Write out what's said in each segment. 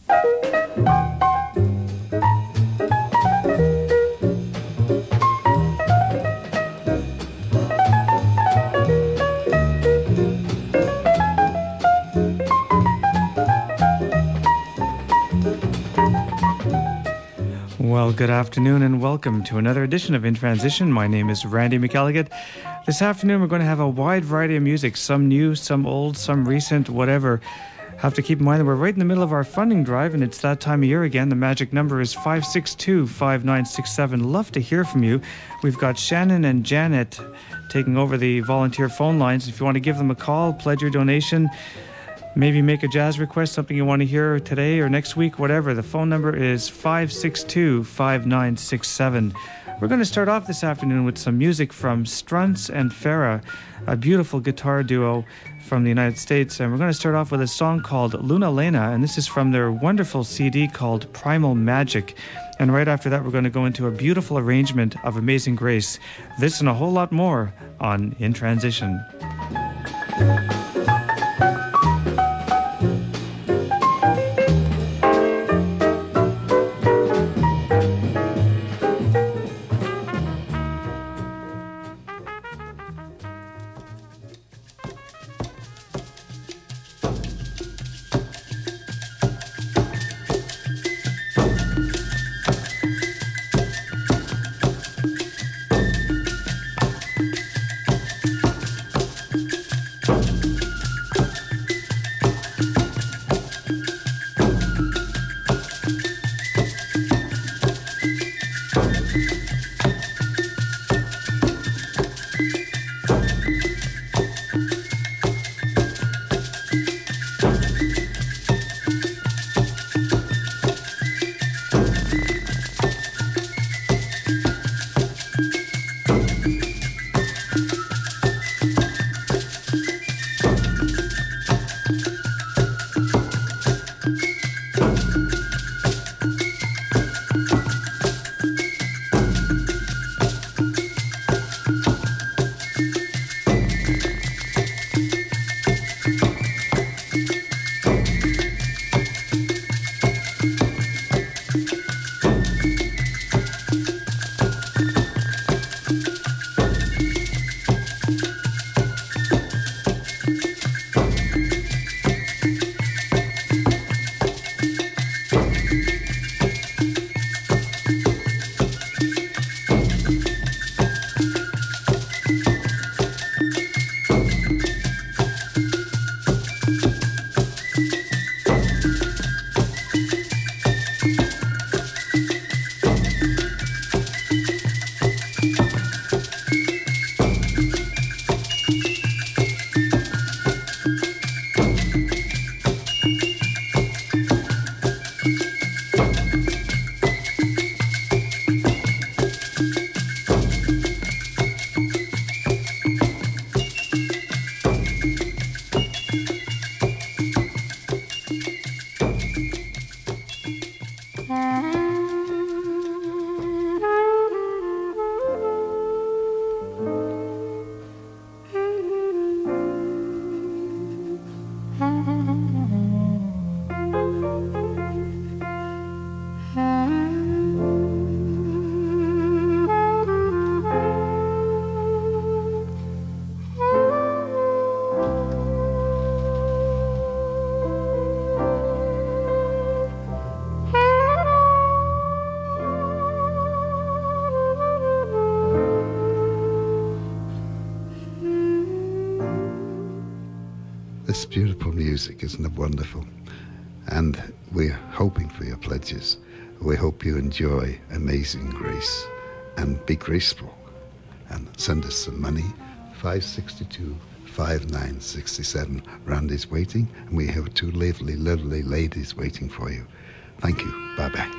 Well, good afternoon and welcome to another edition of In Transition. My name is Randy McElligott. This afternoon we're going to have a wide variety of music, some new, some old, some recent, whatever. Have to keep in mind that we're right in the middle of our funding drive and it's that time of year again. The magic number is 562-5967. Love to hear from you. We've got Shannon and Janet taking over the volunteer phone lines. If you want to give them a call, pledge your donation, maybe make a jazz request, something you want to hear today or next week, whatever. The phone number is 562-5967. We're going to start off this afternoon with some music from Strunz and Farah, a beautiful guitar duo from the United States. And we're going to start off with a song called Luna Lena, and this is from their wonderful CD called Primal Magic. And right after that, we're going to go into a beautiful arrangement of Amazing Grace. This and a whole lot more on In Transition. This beautiful music, isn't it wonderful? And we're hoping for your pledges. We hope you enjoy Amazing Grace and be graceful and send us some money. 562-5967. Randy's waiting, and we have two lovely, lovely ladies waiting for you. Thank you. Bye-bye.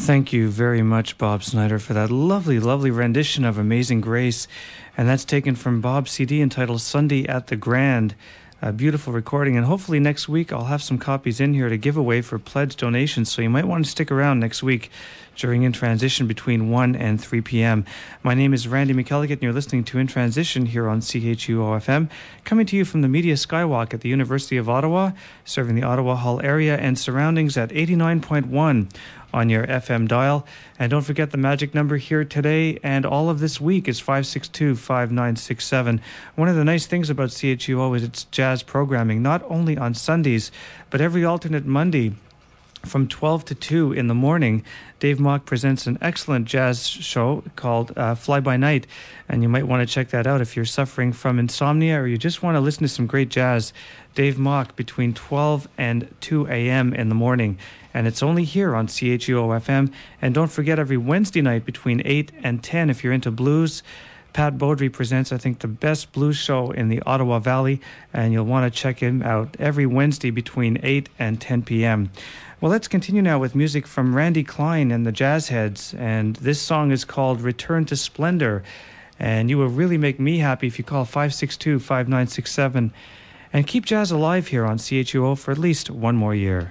Thank you very much, Bob Snyder, for that lovely, lovely rendition of Amazing Grace. And that's taken from Bob's CD entitled Sunday at the Grand. A beautiful recording. And hopefully next week I'll have some copies in here to give away for pledge donations. So you might want to stick around next week during In Transition between 1 and 3 p.m. My name is Randy McElligott, and you're listening to In Transition here on CHUO-FM, coming to you from the Media Skywalk at the University of Ottawa, serving the Ottawa Hall area and surroundings at 89.1 on your FM dial. And don't forget the magic number here today and all of this week is 562-5967. One of the nice things about CHUO is its jazz programming, not only on Sundays, but every alternate Monday from 12 to 2 in the morning. Dave Mock presents an excellent jazz show called Fly By Night, and you might want to check that out if you're suffering from insomnia or you just want to listen to some great jazz. Dave Mock between 12 and 2 a.m. in the morning, and it's only here on CHUO-FM. And don't forget, every Wednesday night between 8 and 10, if you're into blues, Pat Beaudry presents, I think, the best blues show in the Ottawa Valley, and you'll want to check him out every Wednesday between 8 and 10 p.m. Well, let's continue now with music from Randy Klein and the Jazz Heads, and this song is called Return to Splendor. And you will really make me happy if you call 562-5967 and keep jazz alive here on CHUO for at least one more year.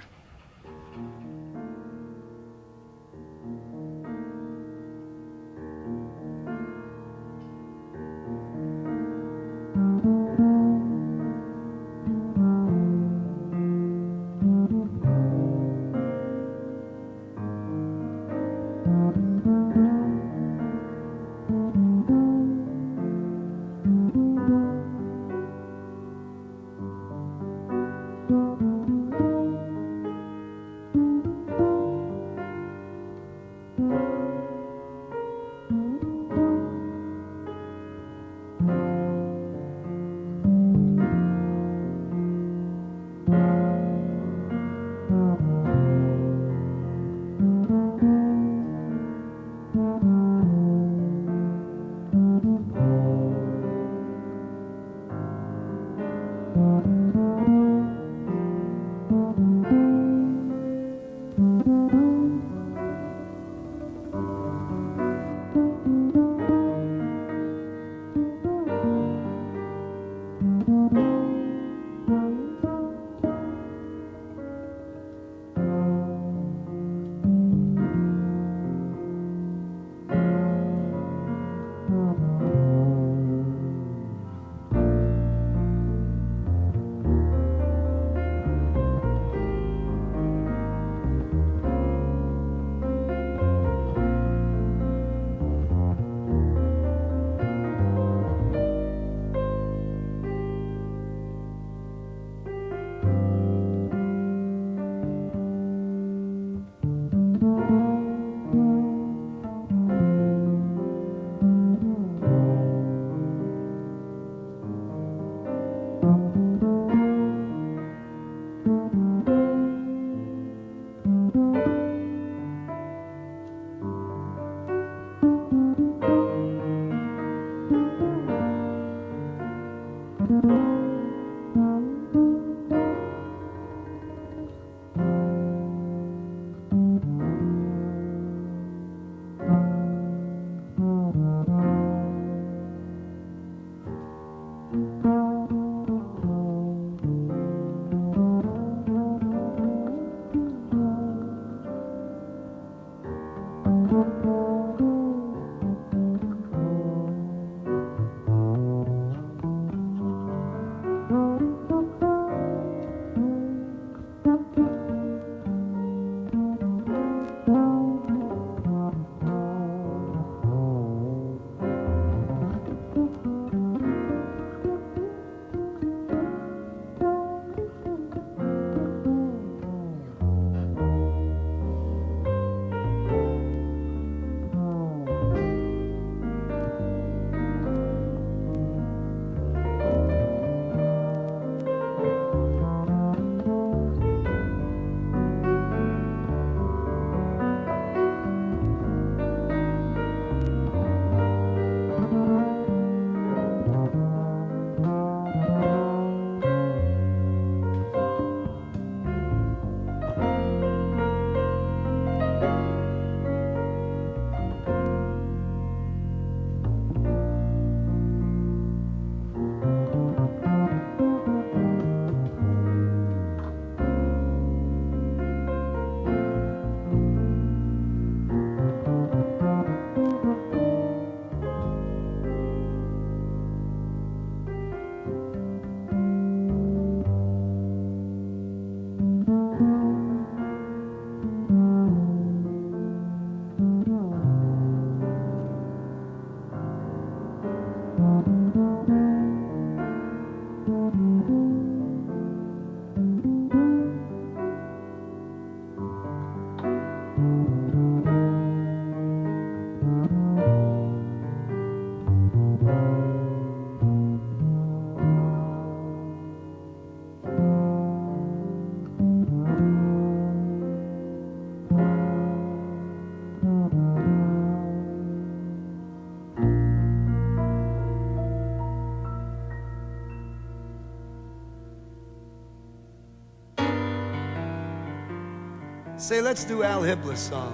Say, let's do Al Hippler's song.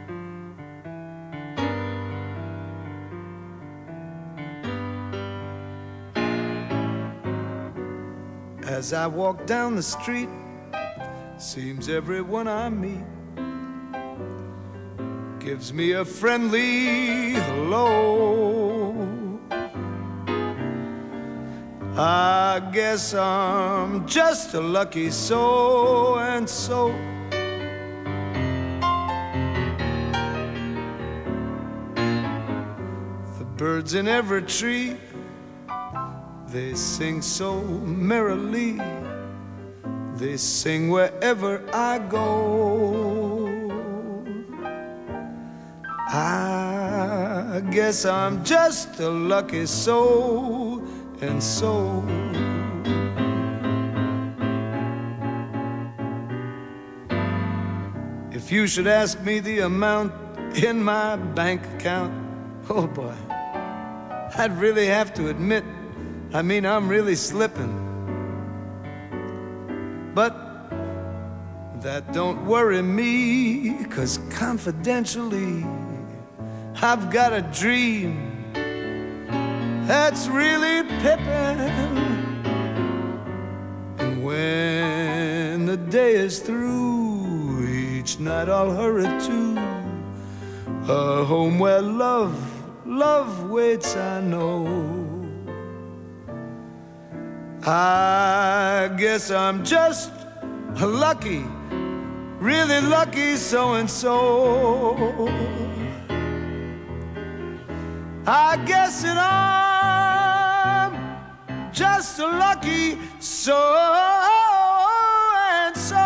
As I walk down the street, seems everyone I meet gives me a friendly hello. I guess I'm just a lucky so-and-so. The birds in every tree, they sing so merrily. They sing wherever I go. I guess I'm just a lucky so-and-so. If you should ask me the amount in my bank account, oh boy, I'd really have to admit, I'm really slipping. But that don't worry me, 'cause confidentially I've got a dream that's really pippin'. And when the day is through, each night I'll hurry to a home where love waits, I know. I guess I'm just a lucky, really lucky so-and-so. I guess that I'm just a lucky so-and-so.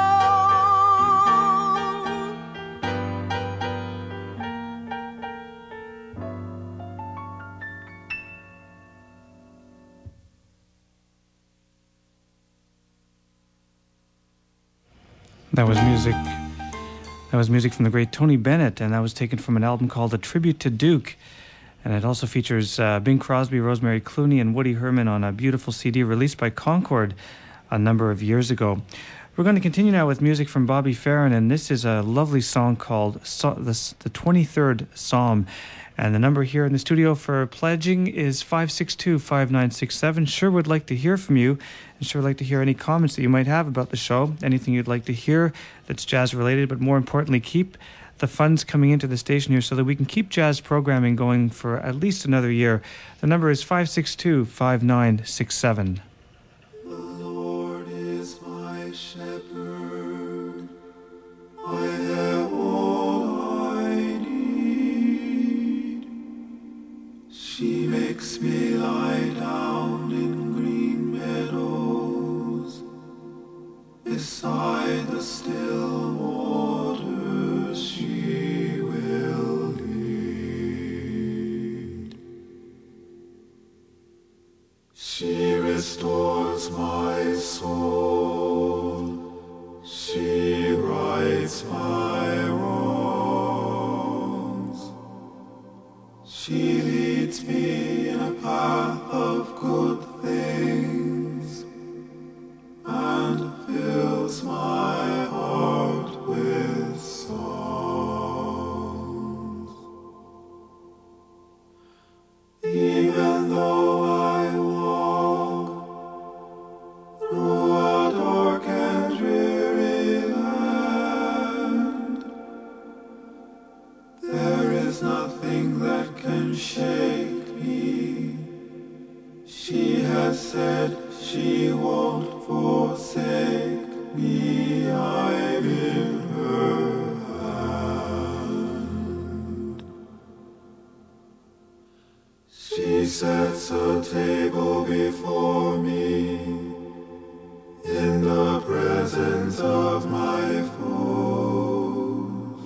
That was music from the great Tony Bennett, and that was taken from an album called A Tribute to Duke. And it also features Bing Crosby, Rosemary Clooney, and Woody Herman on a beautiful CD released by Concord a number of years ago. We're going to continue now with music from Bobby Farron, and this is a lovely song called the 23rd Psalm. And the number here in the studio for pledging is 562-5967. Sure would like to hear from you, and sure would like to hear any comments that you might have about the show, anything you'd like to hear that's jazz related, but more importantly, keep the funds coming into the station here so that we can keep jazz programming going for at least another year. The number is 562-5967. The Lord is my shepherd, I have all I need. She makes me lie down in green meadows, beside the still waters she will lead. She restores my soul, she rights my wrongs. She leads me in a path of good things and fills my heart with songs. Even though I walk through a dark and dreary land, there is nothing that can shake me. She has said she won't forsake me. I'm in her hand. She sets a table before me in the presence of my foes.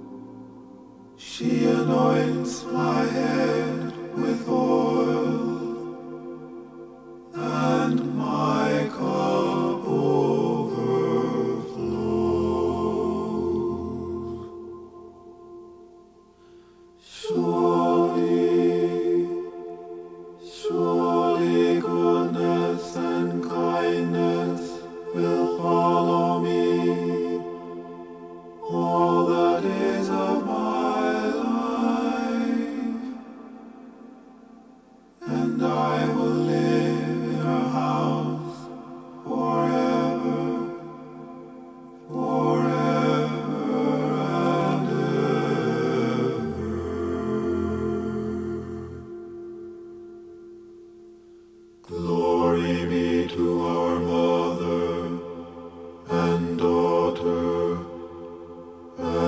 She anoints my head with oil, and my cup overflows. Surely goodness and kindness will follow me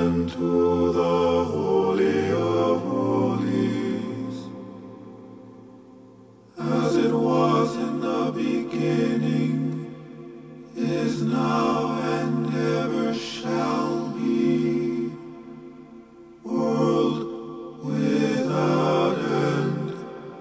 into the Holy of Holies, as it was in the beginning, is now, and ever shall be, world without end.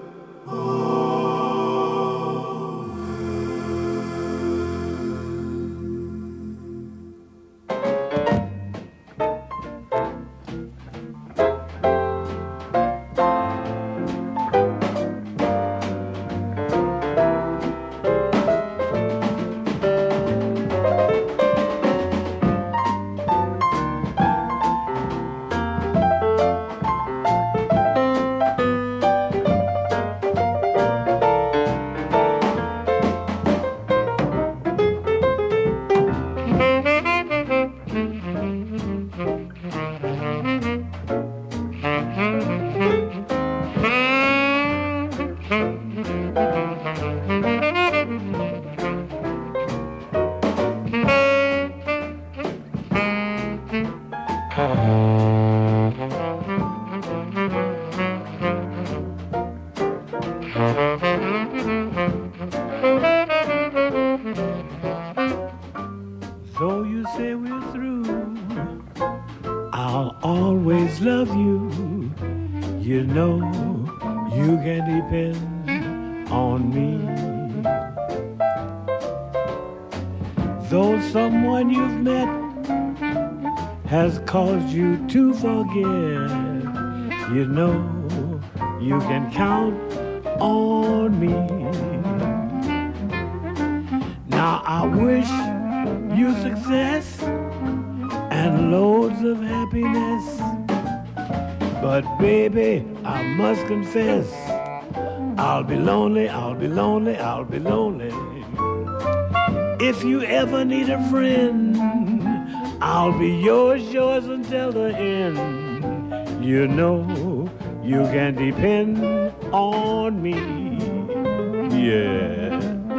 Though you say we're through, I'll always love you. You know you can depend on me. Though someone you've met has caused you to forget, you know you can count on me. Now I wish you success and loads of happiness, but baby, I must confess, I'll be lonely, I'll be lonely, I'll be lonely. If you ever need a friend, I'll be yours until the end. You know you can depend on me, yeah.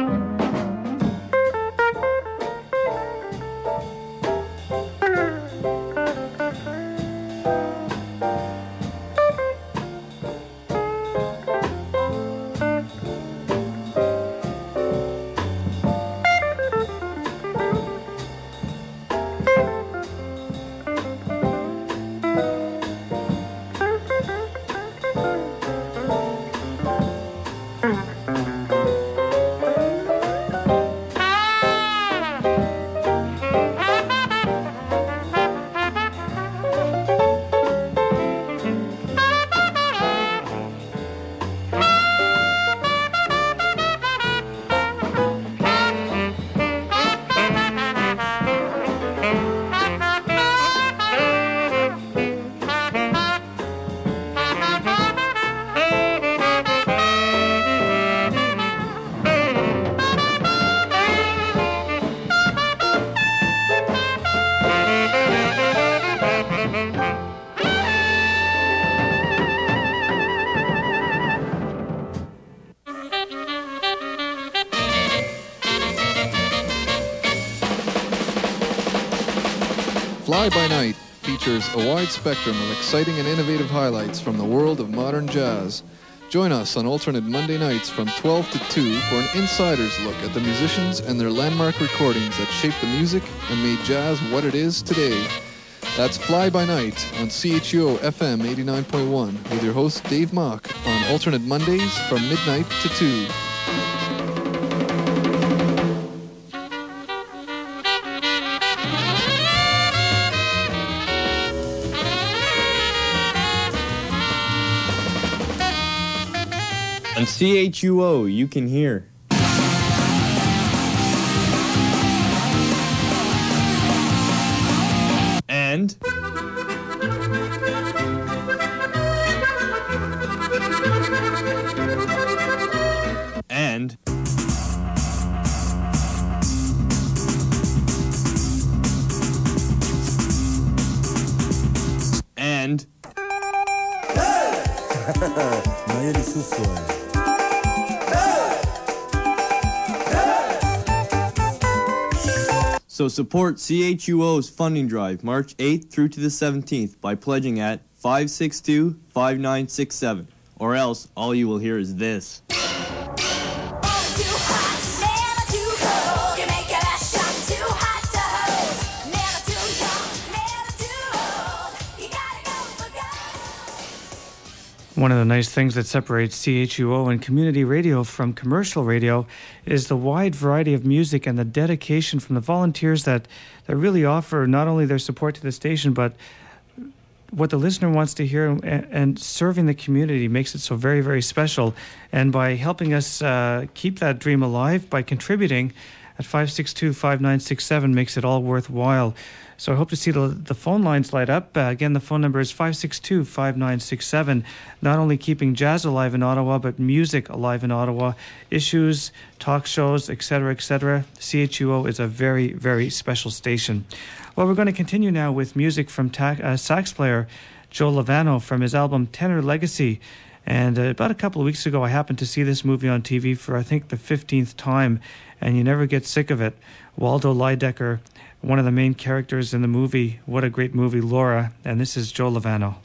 Fly By Night features a wide spectrum of exciting and innovative highlights from the world of modern jazz. Join us on alternate Monday nights from 12 to 2 for an insider's look at the musicians and their landmark recordings that shaped the music and made jazz what it is today. That's Fly By Night on CHUO FM 89.1 with your host Dave Mock on alternate Mondays from midnight to 2. On CHUO, you can hear. And Naye lisusu So support CHUO's funding drive March 8th through to the 17th by pledging at 562-5967. Or else, all you will hear is this. One of the nice things that separates CHUO and community radio from commercial radio is the wide variety of music and the dedication from the volunteers that really offer not only their support to the station, but what the listener wants to hear, and serving the community makes it so very, very special. And by helping us keep that dream alive by contributing at 562-5967 makes it all worthwhile. So I hope to see the phone lines light up. Again, the phone number is 562-5967. Not only keeping jazz alive in Ottawa, but music alive in Ottawa. Issues, talk shows, etc., etc. CHUO is a very, very special station. Well, we're going to continue now with music from sax player Joe Lovano from his album Tenor Legacy. And about a couple of weeks ago, I happened to see this movie on TV for, I think, the 15th time, and you never get sick of it. Waldo Lydecker, one of the main characters in the movie. What a great movie, Laura. And this is Joe Lovano.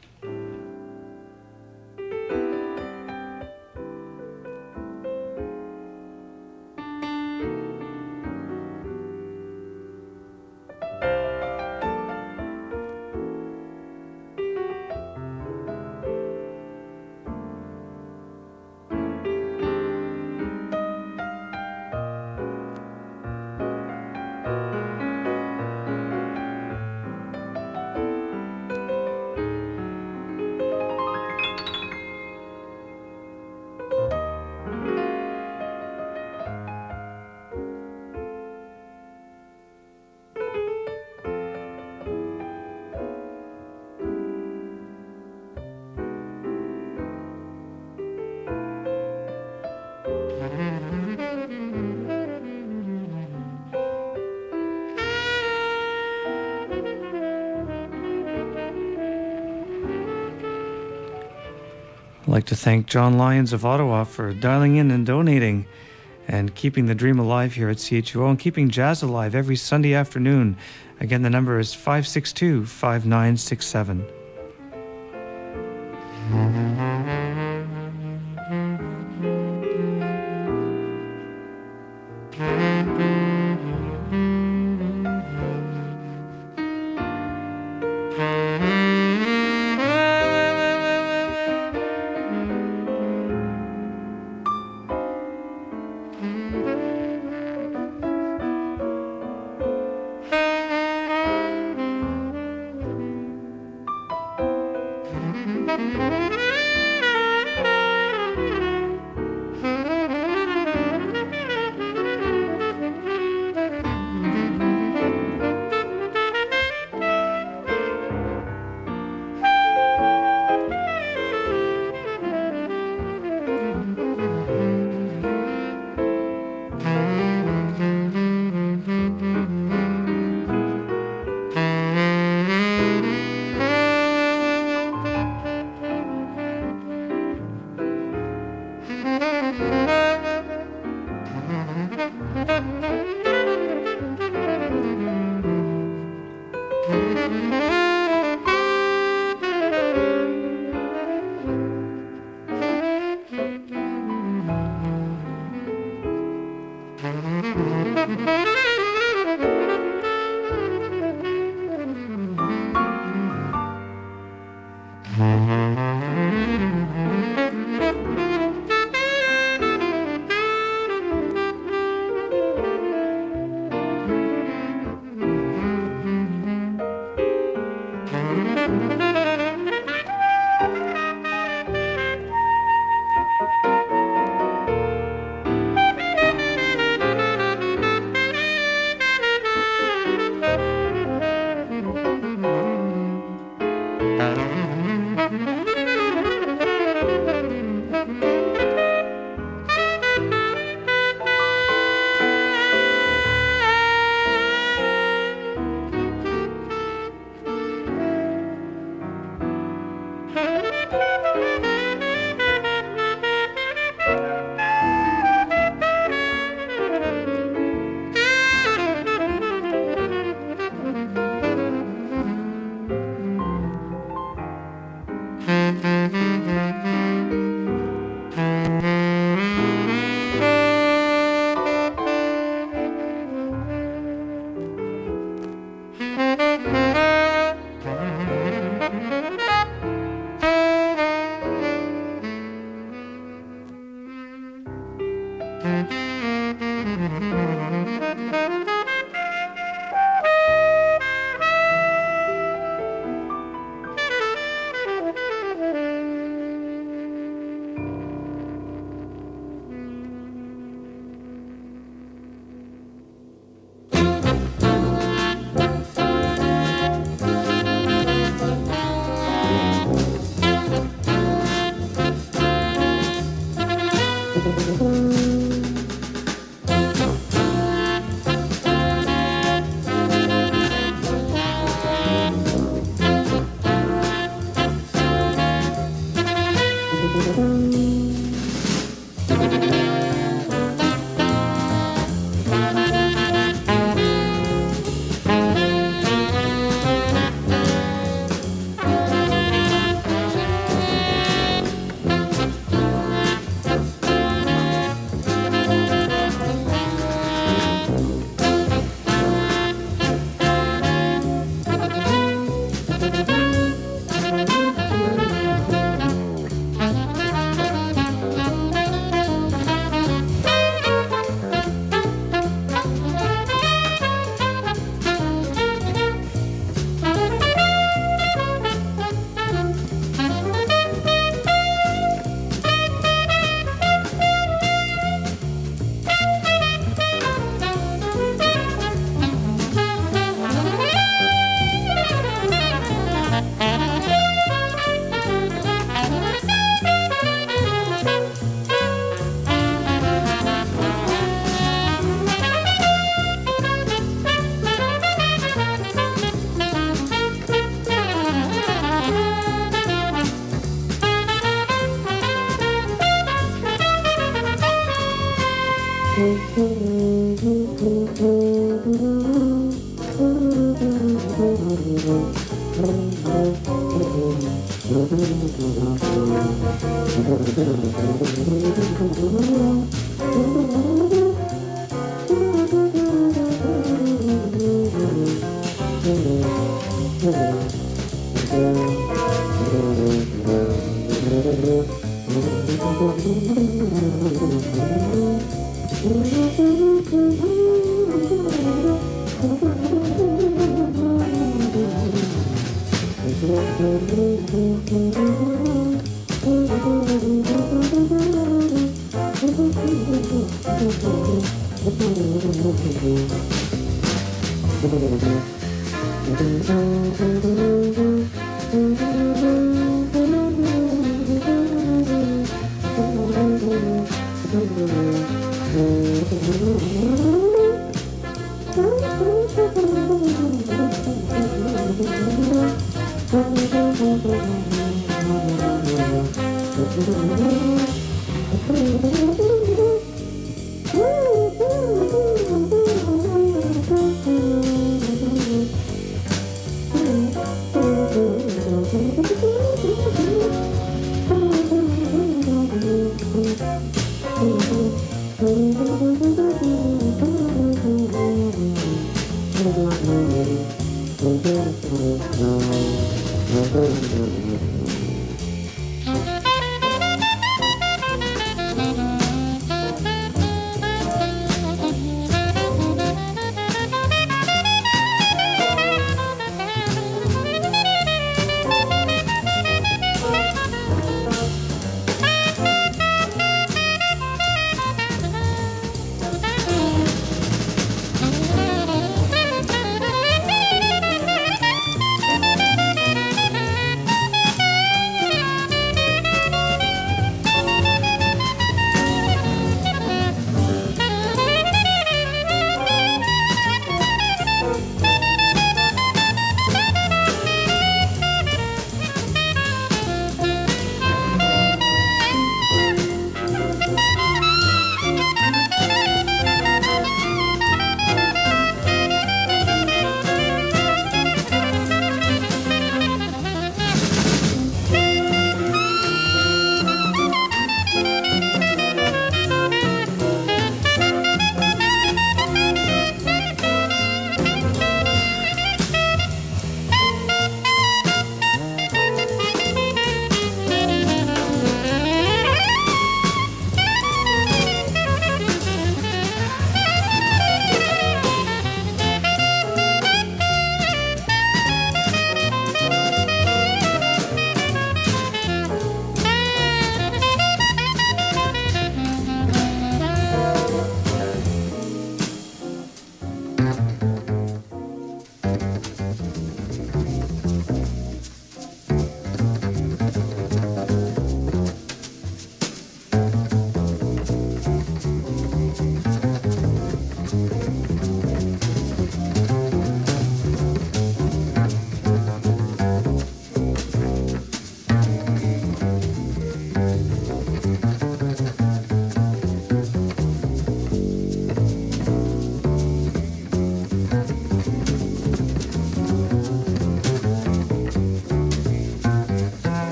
I'd like to thank John Lyons of Ottawa for dialing in and donating and keeping the dream alive here at CHUO and keeping jazz alive every Sunday afternoon. Again, the number is 562-5967.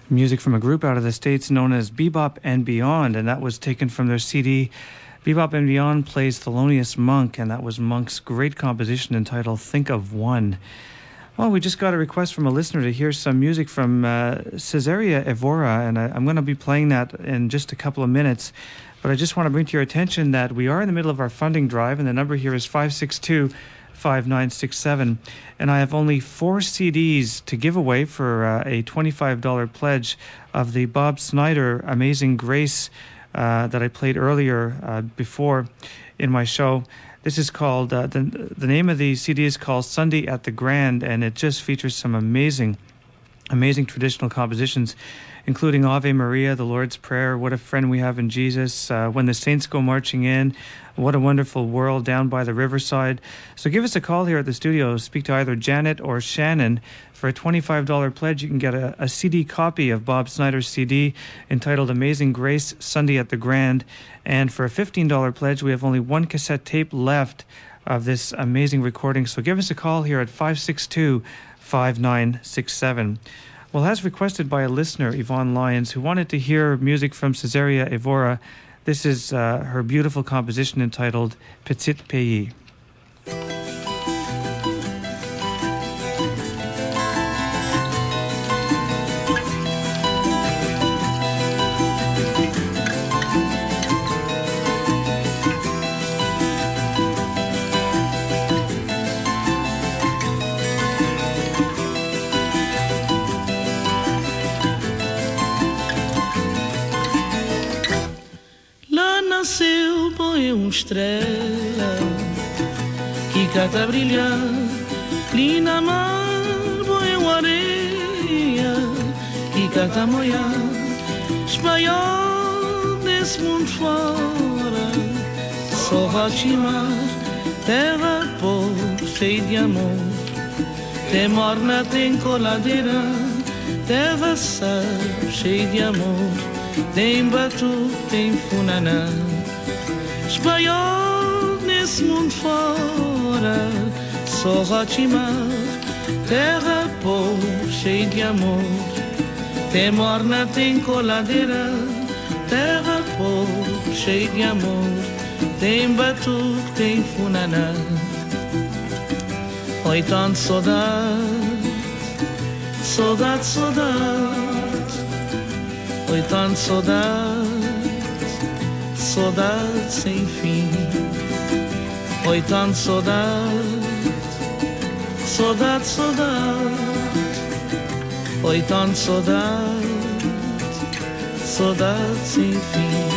music from a group out of the States known as Bebop and Beyond, and that was taken from their CD. Bebop and Beyond plays Thelonious Monk, and that was Monk's great composition entitled Think of One. Well, we just got a request from a listener to hear some music from Caesarea Evora, and I'm going to be playing that in just a couple of minutes. But I just want to bring to your attention that we are in the middle of our funding drive, and the number here is 562-5967. And I have only 4 CDs to give away for a $25 pledge of the Bob Snyder Amazing Grace that I played earlier before in my show. This is called, the name of the CD is called Sunday at the Grand, and it just features some amazing traditional compositions, including Ave Maria, the Lord's Prayer, What a Friend We Have in Jesus, When the Saints Go Marching In, What a Wonderful World, Down by the Riverside. So give us a call here at the studio. Speak to either Janet or Shannon. For a $25 pledge, you can get a CD copy of Bob Snyder's CD entitled Amazing Grace, Sunday at the Grand. And for a $15 pledge, we have only 1 cassette tape left of this amazing recording. So give us a call here at 562-5967. Well, as requested by a listener, Yvonne Lyons, who wanted to hear music from Caesarea Evora, this is her beautiful composition entitled Petit Pays. Estrela que cata brilhar ali na mar, boi uma areia que cata moiar, espanhol desse mundo fora, só rotimar, terra pobre, cheia de amor, tem morna, tem coladeira, terra sal, cheia de amor, tem batu, tem funaná. Espanhol nesse mundo fora, só rotimar, terra pobre, cheia de amor, tem morna, tem coladeira, terra pobre, cheia de amor, tem batuque, tem funaná. Oi, tanto saudade, saudade, saudade, oi, tanto saudade, saudade sem fim. Oi, tanto saudade, saudade, saudade. Oi, tanto saudade, saudade sem fim.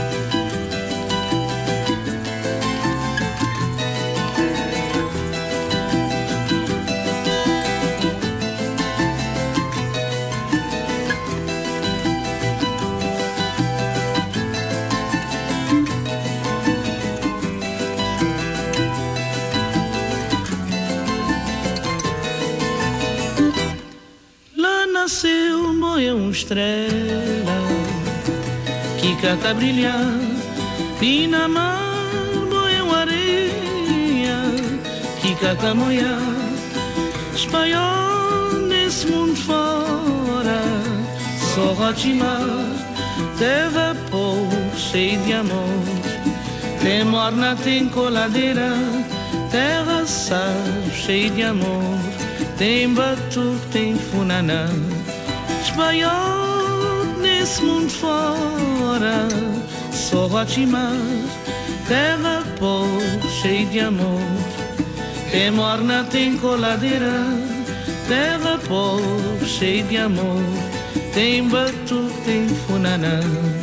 Nasceu uma estrela que cata brilhar e na mar uma areia que cata moiar, espanhol nesse mundo fora, só rotimar, terra pobre, cheia de amor, tem morna, tem coladeira, terra sal, cheia de amor, tem batuque, tem funaná. Espanhol nesse mundo fora, só rotimar, terra pobre, cheia de amor, tem morna, tem coladeira, terra pobre, cheia de amor, tem batuque, tem funaná.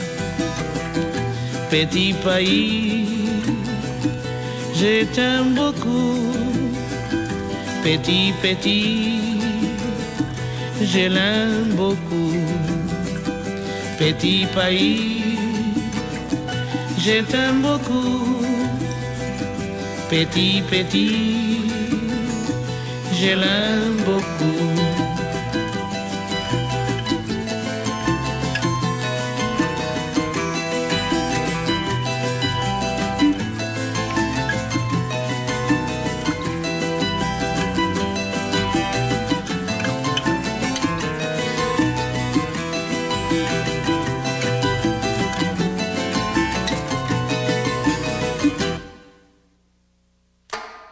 Petit pays, je t'aime beaucoup, petit, petit, je l'aime beaucoup. Petit pays, je t'aime beaucoup. Petit, petit, je l'aime beaucoup.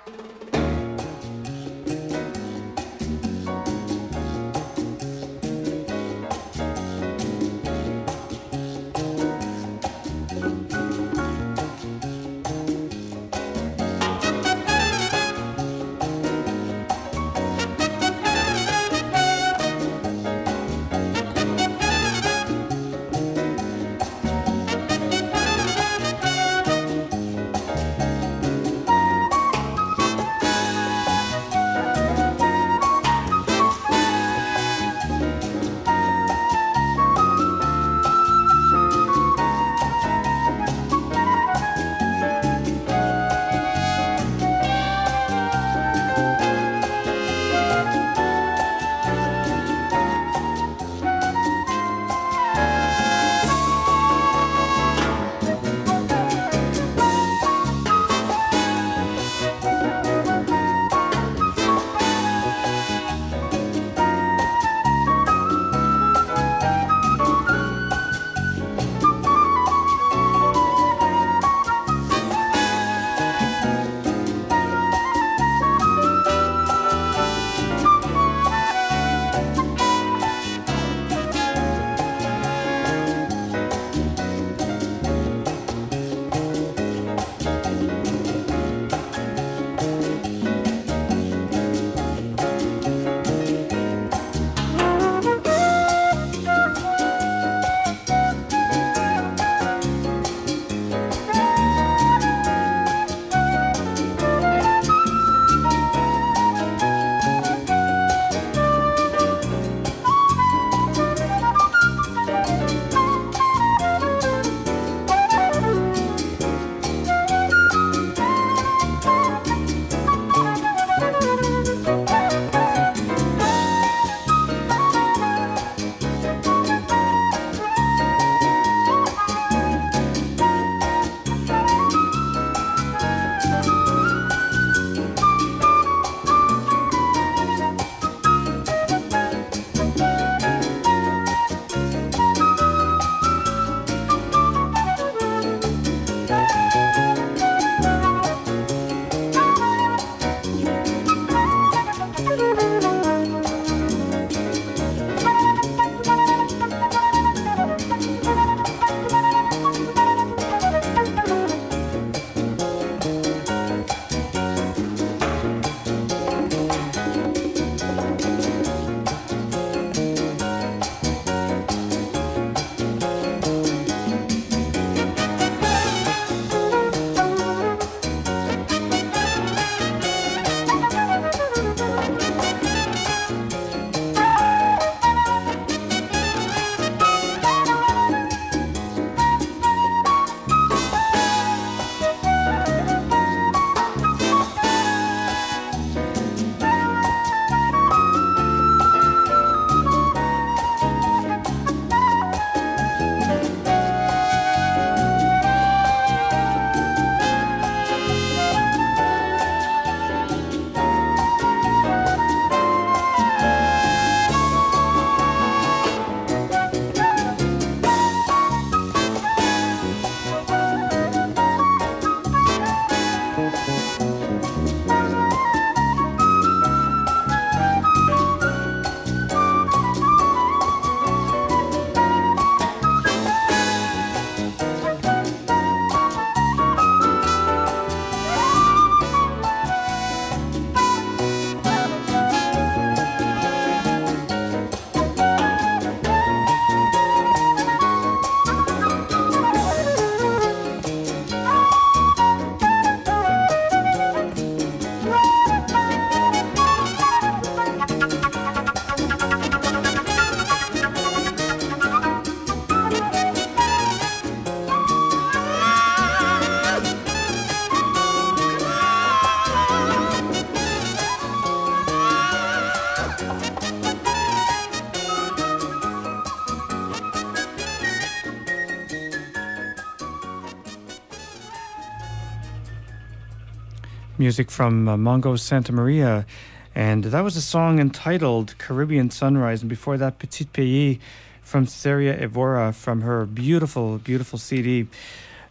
music from Mongo Santa Maria, and that was a song entitled Caribbean Sunrise, and before that Petit Pays from Seria Evora from her beautiful, beautiful CD.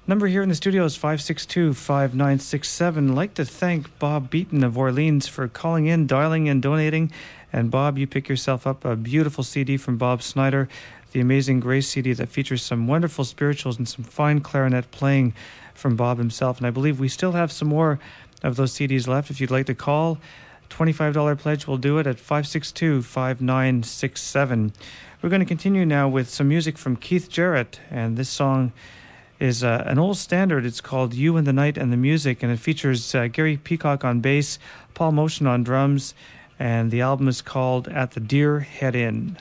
Number here in the studio is 562-5967. I'd like to thank Bob Beaton of Orleans for calling in, dialing and donating. And Bob, you pick yourself up a beautiful CD from Bob Snyder, the Amazing Grace CD that features some wonderful spirituals and some fine clarinet playing from Bob himself. And I believe we still have some more of those CDs left. If you'd like to call, $25 pledge will do it at 562-5967. We're going to continue now with some music from Keith Jarrett, and this song is an old standard. It's called You and the Night and the Music, and it features Gary Peacock on bass, Paul Motion on drums, and the album is called At the Deer Head Inn.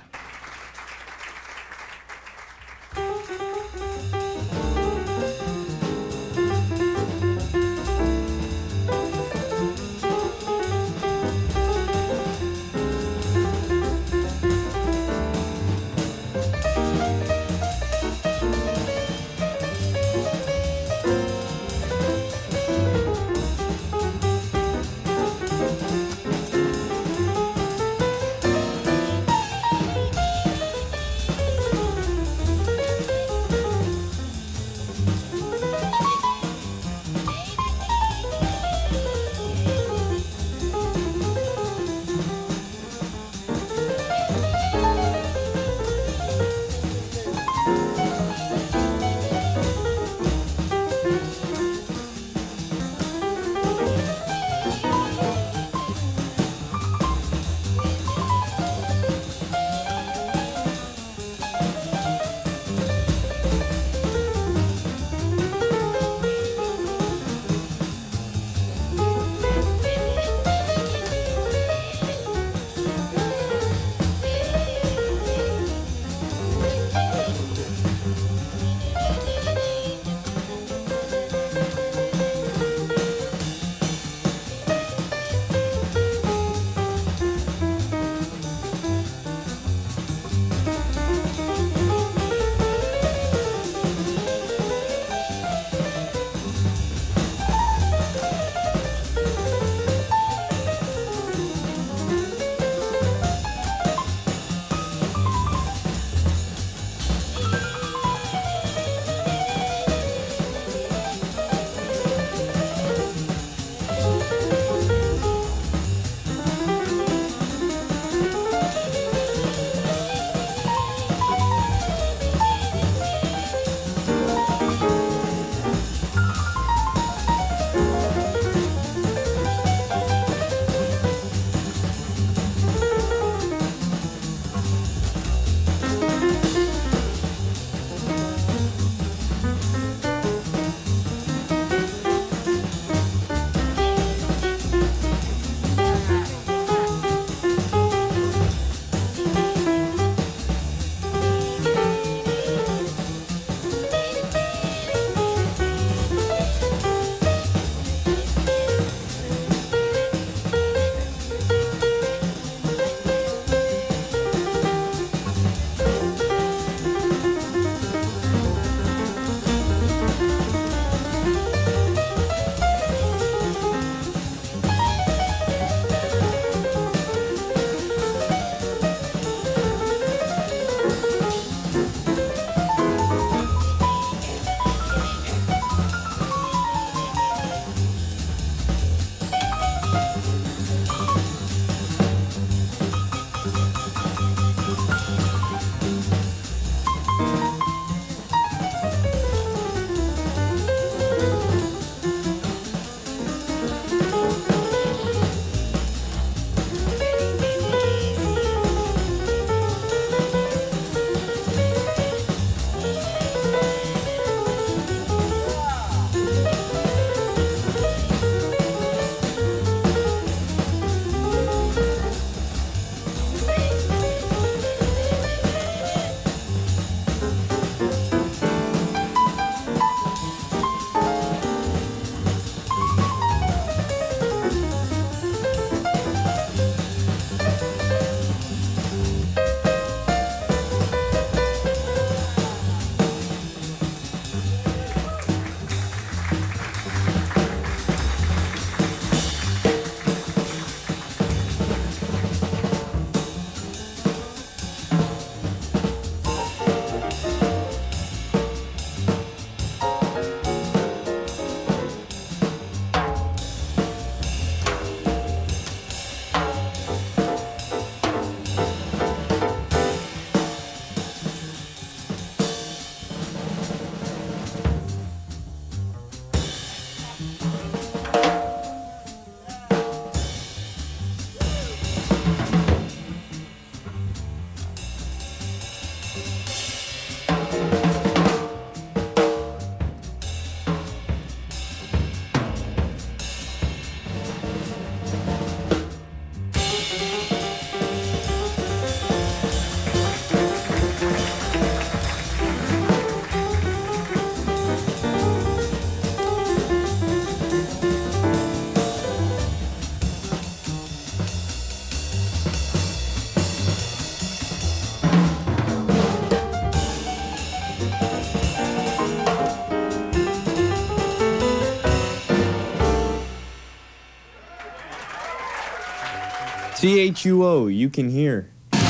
CHUO, you can hear.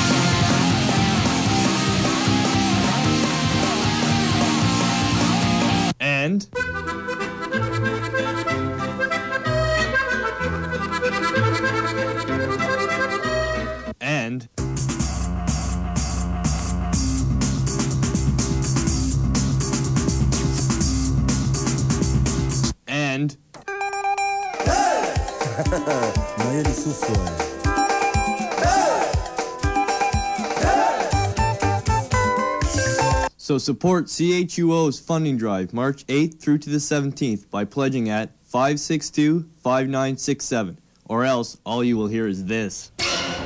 And... And... And... So support CHUO's funding drive March 8th through to the 17th by pledging at 562-5967, or else all you will hear is this.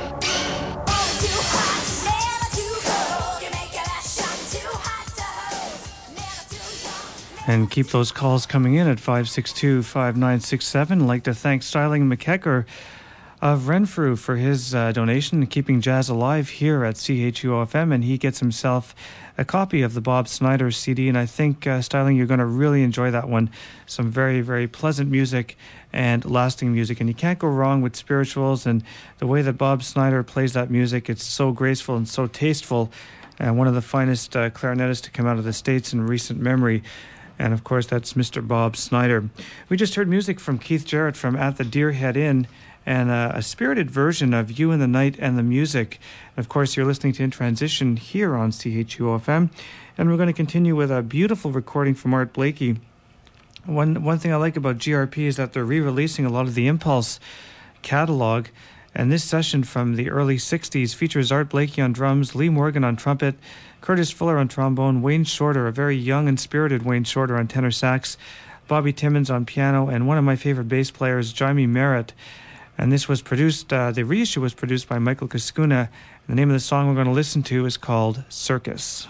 And keep those calls coming in at 562-5967. I'd like to thank Styling McKecker of Renfrew for his donation and keeping jazz alive here at CHUO-FM, and he gets himself a copy of the Bob Snyder CD, and I think, Styling, you're going to really enjoy that one. Some very, very pleasant music and lasting music, and you can't go wrong with spirituals, and the way that Bob Snyder plays that music, it's so graceful and so tasteful, and one of the finest clarinetists to come out of the States in recent memory. And of course, that's Mr. Bob Snyder. We just heard music from Keith Jarrett from At the Deerhead Inn, and a spirited version of You in the Night and the Music. And of course, you're listening to In Transition here on CHUO-FM, and we're going to continue with a beautiful recording from Art Blakey. One thing I like about GRP is that they're re-releasing a lot of the Impulse catalog, and this session from the early 60s features Art Blakey on drums, Lee Morgan on trumpet, Curtis Fuller on trombone, Wayne Shorter, a very young and spirited Wayne Shorter on tenor sax, Bobby Timmons on piano, and one of my favorite bass players, Jaime Merritt. And this was produced, the reissue was produced by Michael Cascuna. The name of the song we're going to listen to is called Circus.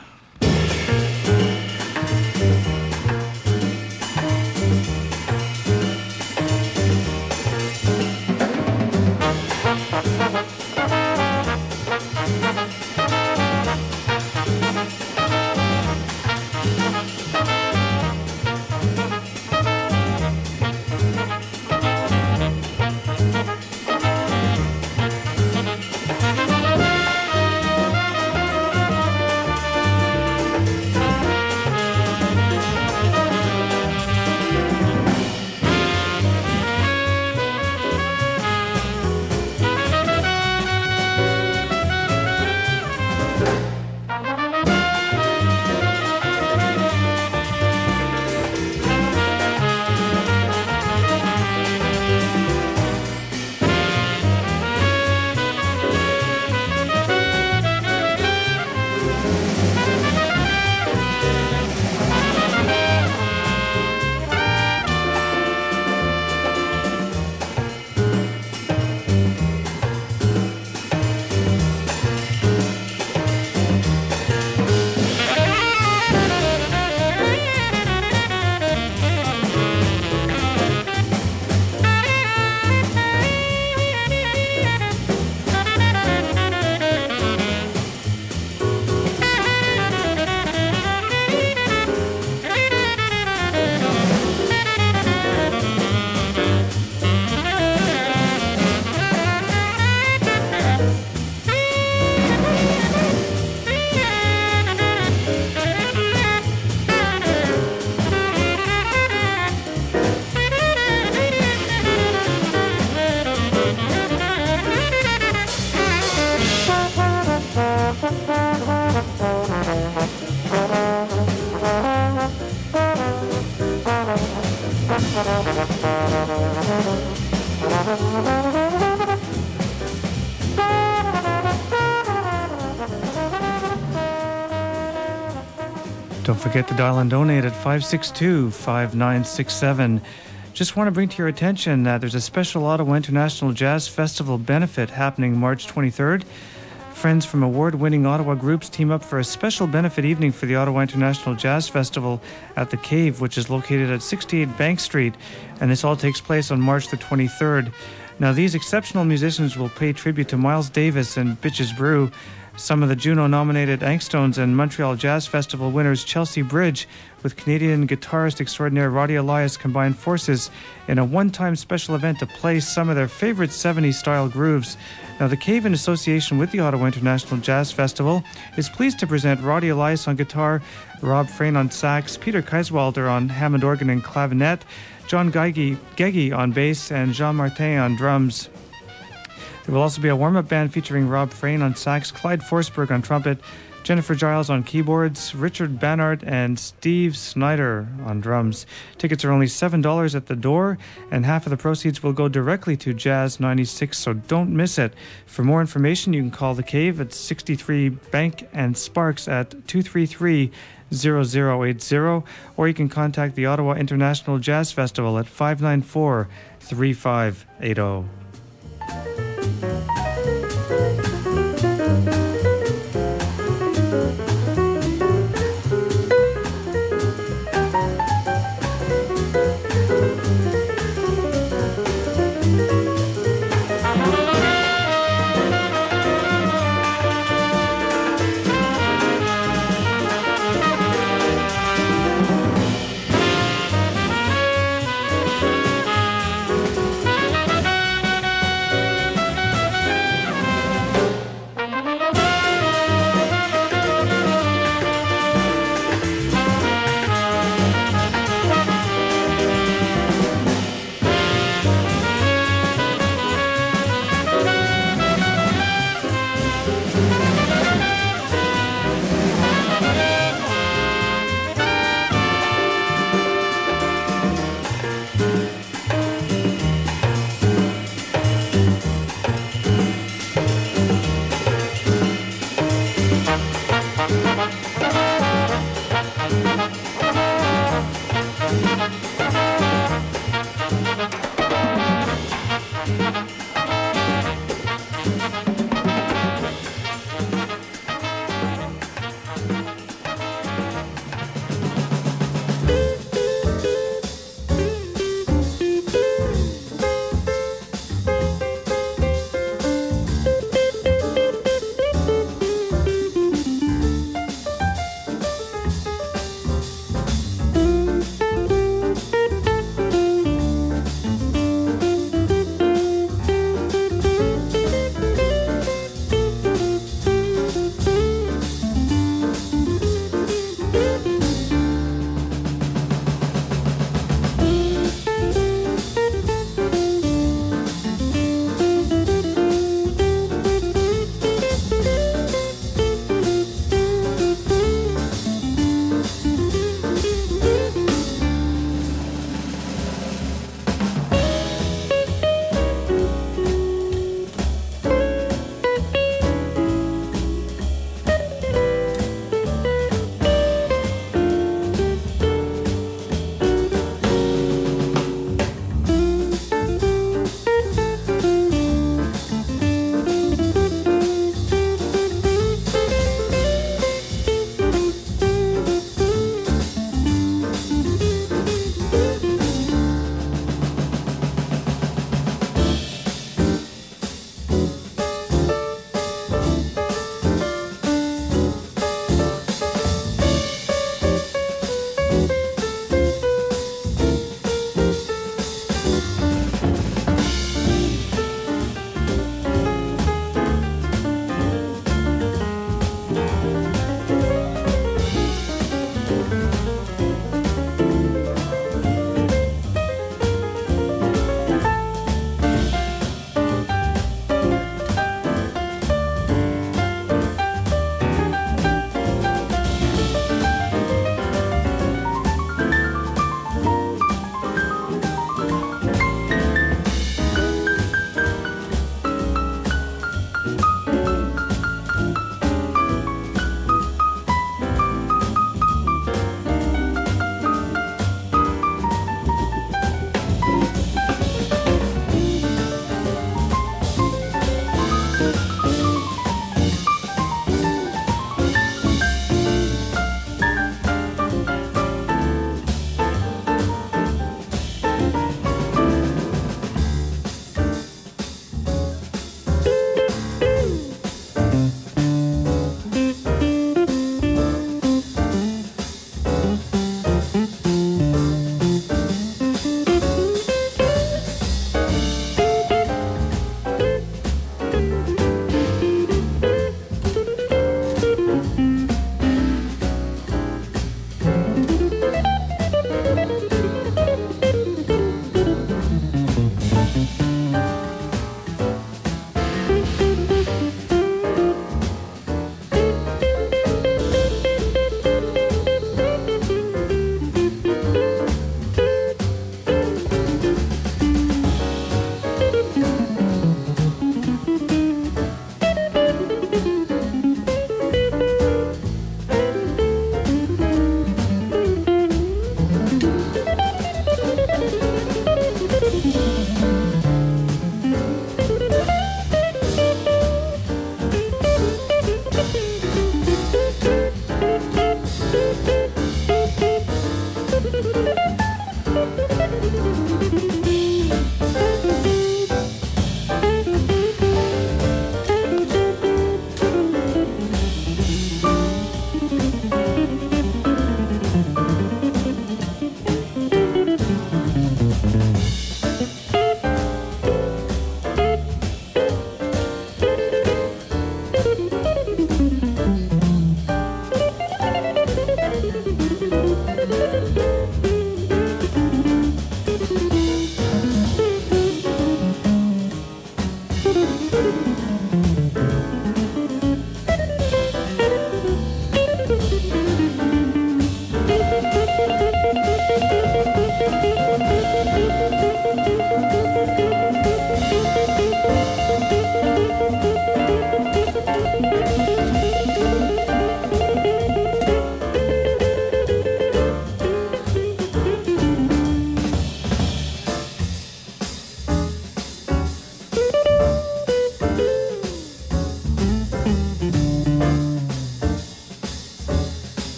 Don't forget to dial and donate at 562-5967. Just want to bring to your attention that there's a special Ottawa International Jazz Festival benefit happening March 23rd. Friends from award-winning Ottawa groups team up for a special benefit evening for the Ottawa International Jazz Festival at The Cave, which is located at 68 Bank Street, and this all takes place on March the 23rd. Now, these exceptional musicians will pay tribute to Miles Davis and Bitches Brew, Some of the Juno-nominated Angstones and Montreal Jazz Festival winners Chelsea Bridge with Canadian guitarist extraordinaire Roddy Elias combined forces in a one-time special event to play some of their favorite 70s-style grooves. Now, the Cave, in association with the Ottawa International Jazz Festival, is pleased to present Roddy Elias on guitar, Rob Frayne on sax, Peter Kaiswalder on Hammond organ and clavinet, John Geggy on bass, and Jean Martin on drums. There will also be a warm-up band featuring Rob Frayne on sax, Clyde Forsberg on trumpet, Jennifer Giles on keyboards, Richard Bannard and Steve Snyder on drums. Tickets are only $7 at the door, and half of the proceeds will go directly to Jazz 96, so don't miss it. For more information, you can call The Cave at 63 Bank and Sparks at 233-0080, or you can contact the Ottawa International Jazz Festival at 594-3580.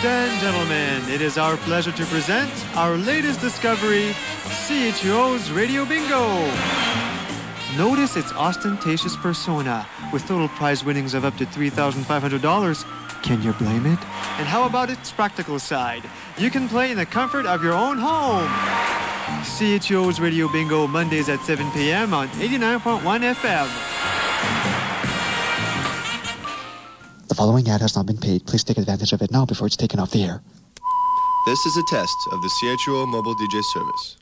and gentlemen, it is our pleasure to present our latest discovery, CHUO's Radio Bingo. Notice its ostentatious persona with total prize winnings of up to $3,500. Can you blame it? And how about its practical side? You can play in the comfort of your own home. CHUO's Radio Bingo, Mondays at 7 p.m. on 89.1 FM. The following ad has not been paid. Please take advantage of it now before it's taken off the air. This is a test of the CHUO mobile DJ service.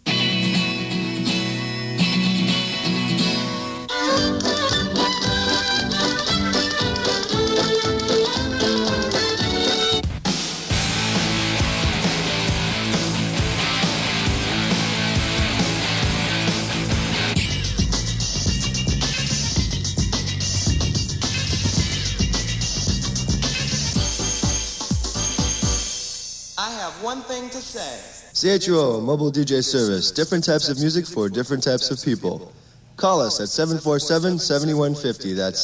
One thing to say. CHUO mobile DJ service. Different types of music for different types of people. Call us at 747-7150. That's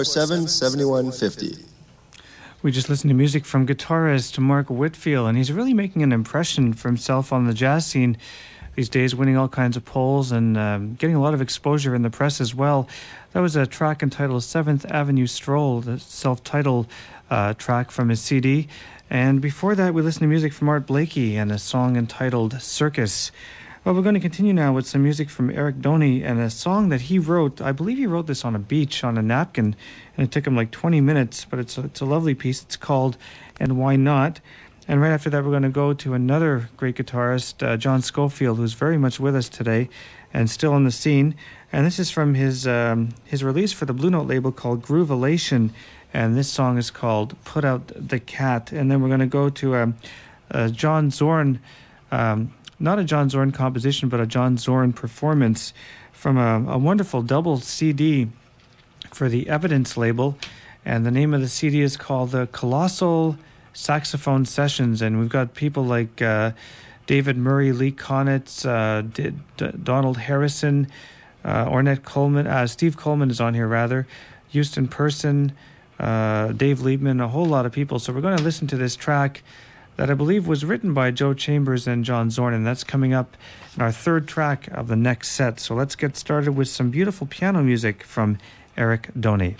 747-7150. We just listened to music from guitarist Mark Whitfield, and he's really making an impression for himself on the jazz scene these days, winning all kinds of polls and getting a lot of exposure in the press as well. That was a track entitled 7th Avenue Stroll, the self-titled track from his CD. And before that, we listened to music from Art Blakey and a song entitled Circus. Well, we're going to continue now with some music from Eric Doney and a song that he wrote. I believe he wrote this on a beach on a napkin, and it took him like 20 minutes, but it's a lovely piece. It's called And Why Not? And right after that, we're going to go to another great guitarist, John Schofield, who's very much with us today and still on the scene. And this is from his release for the Blue Note label called Groovelation. And this song is called Put Out the Cat. And then we're going to go to John Zorn, not a John Zorn composition, but a John Zorn performance from a wonderful double CD for the Evidence label. And the name of the CD is called the Colossal Saxophone Sessions. And we've got people like David Murray, Lee Konitz, Donald Harrison, Ornette Coleman, Steve Coleman is on here rather, Houston Person, Dave Liebman, a whole lot of people. So we're going to listen to this track that I believe was written by Joe Chambers and John Zorn, and that's coming up in our third track of the next set. So let's get started with some beautiful piano music from Eric Doney.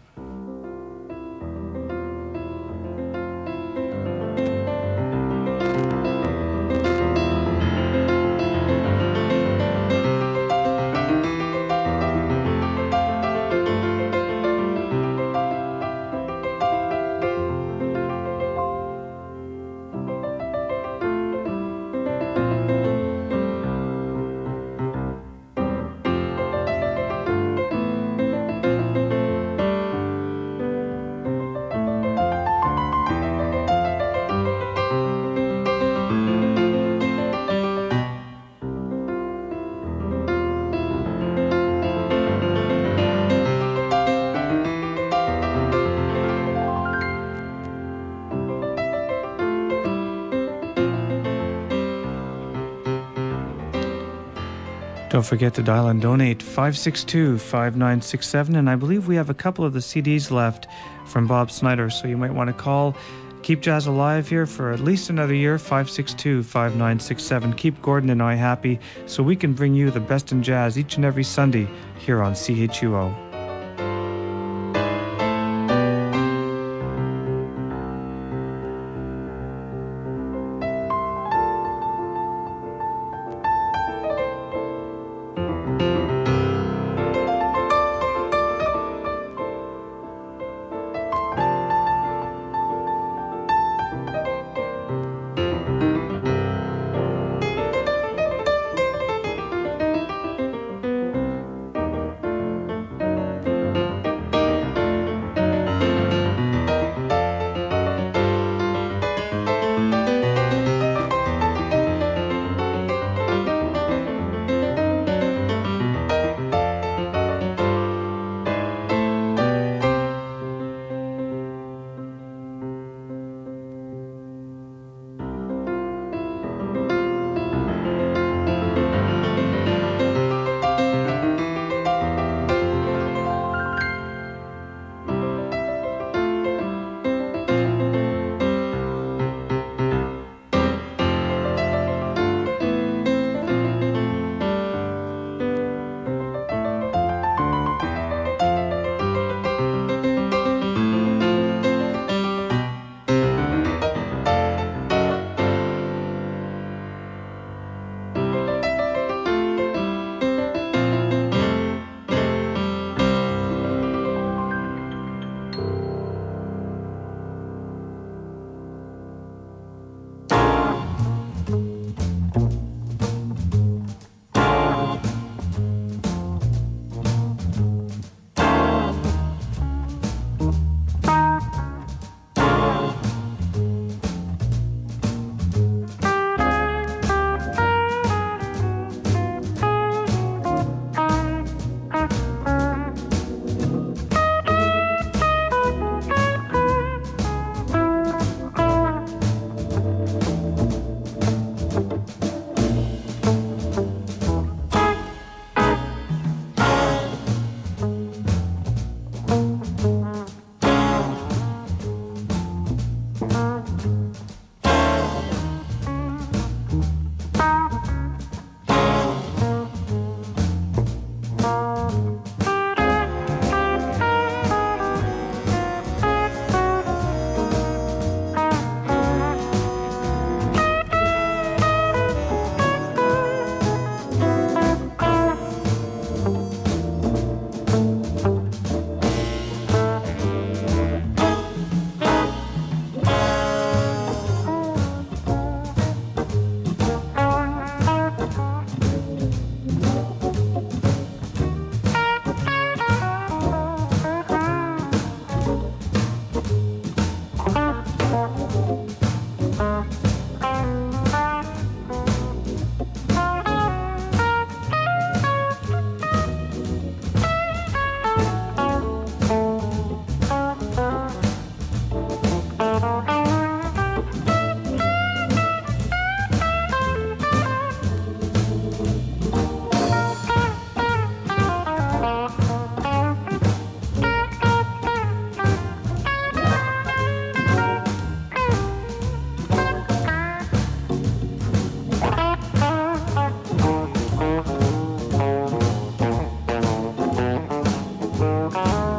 Don't forget to dial and donate 562-5967, and I believe we have a couple of the CDs left from Bob Snyder, so you might want to call. Keep jazz alive here for at least another year, 562-5967. Keep Gordon and I happy so we can bring you the best in jazz each and every Sunday here on CHUO.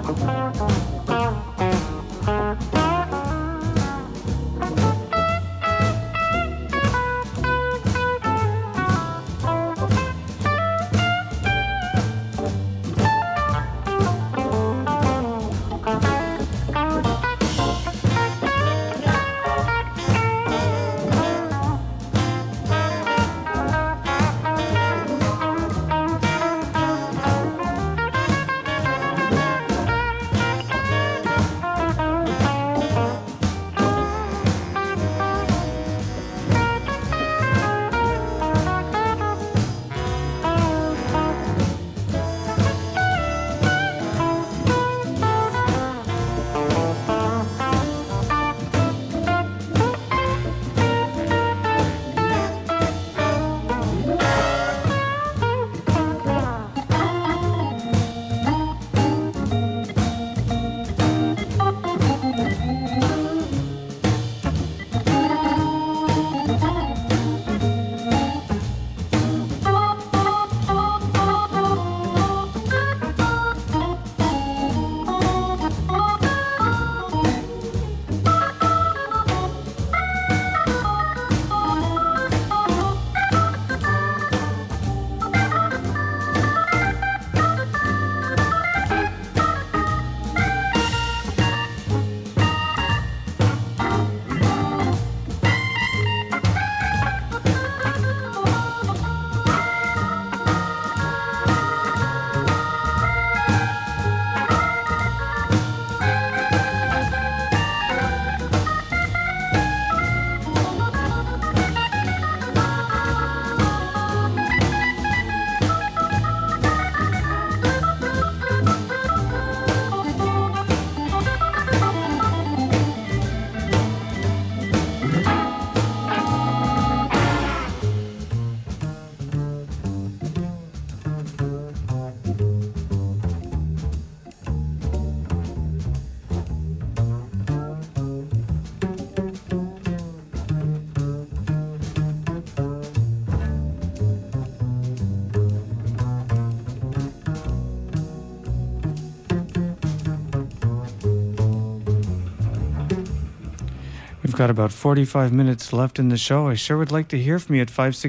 got about 45 minutes left in the show. I sure would like to hear from you at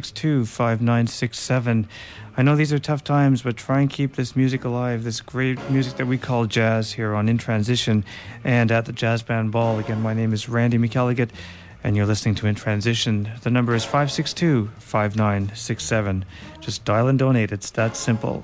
562-5967. I know these are tough times, but try and keep this music alive, this great music that we call jazz here on In Transition and at the Jazz Band Ball. Again, my name is Randy McElligott, and you're listening to In Transition. The number is 562-5967. Just dial and donate. It's that simple.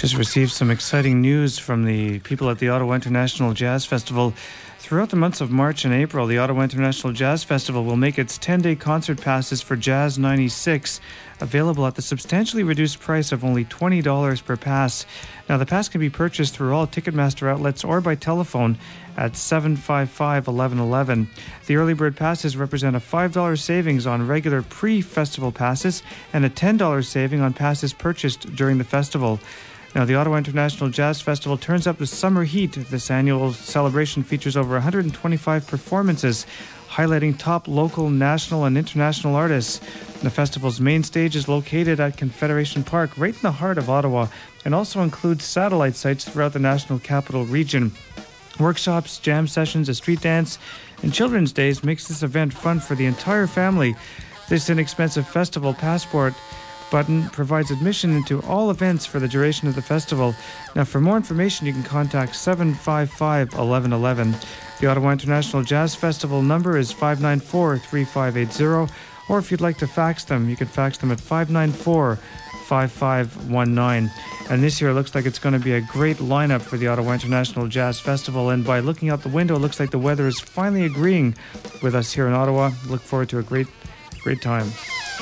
just received some exciting news from the people at the Ottawa International Jazz Festival. Throughout the months of March and April, the Ottawa International Jazz Festival will make its 10-day concert passes for Jazz 96 available at the substantially reduced price of only $20 per pass. Now, the pass can be purchased through all Ticketmaster outlets or by telephone at 755-1111. The early bird passes represent a $5 savings on regular pre-festival passes and a $10 saving on passes purchased during the festival. Now, the Ottawa International Jazz Festival turns up the summer heat. This annual celebration features over 125 performances, highlighting top local, national, and international artists. The festival's main stage is located at Confederation Park, right in the heart of Ottawa, and also includes satellite sites throughout the National Capital Region. Workshops, jam sessions, a street dance, and children's days makes this event fun for the entire family. This inexpensive festival passport button provides admission into all events for the duration of the festival. Now, for more information, you can contact 755-1111. The Ottawa International Jazz Festival number is 594-3580, or if you'd like to fax them, you can fax them at 594-5519. And this year it looks like it's going to be a great lineup for the Ottawa International Jazz Festival, and by looking out the window, it looks like the weather is finally agreeing with us here in Ottawa. Look forward to a great time.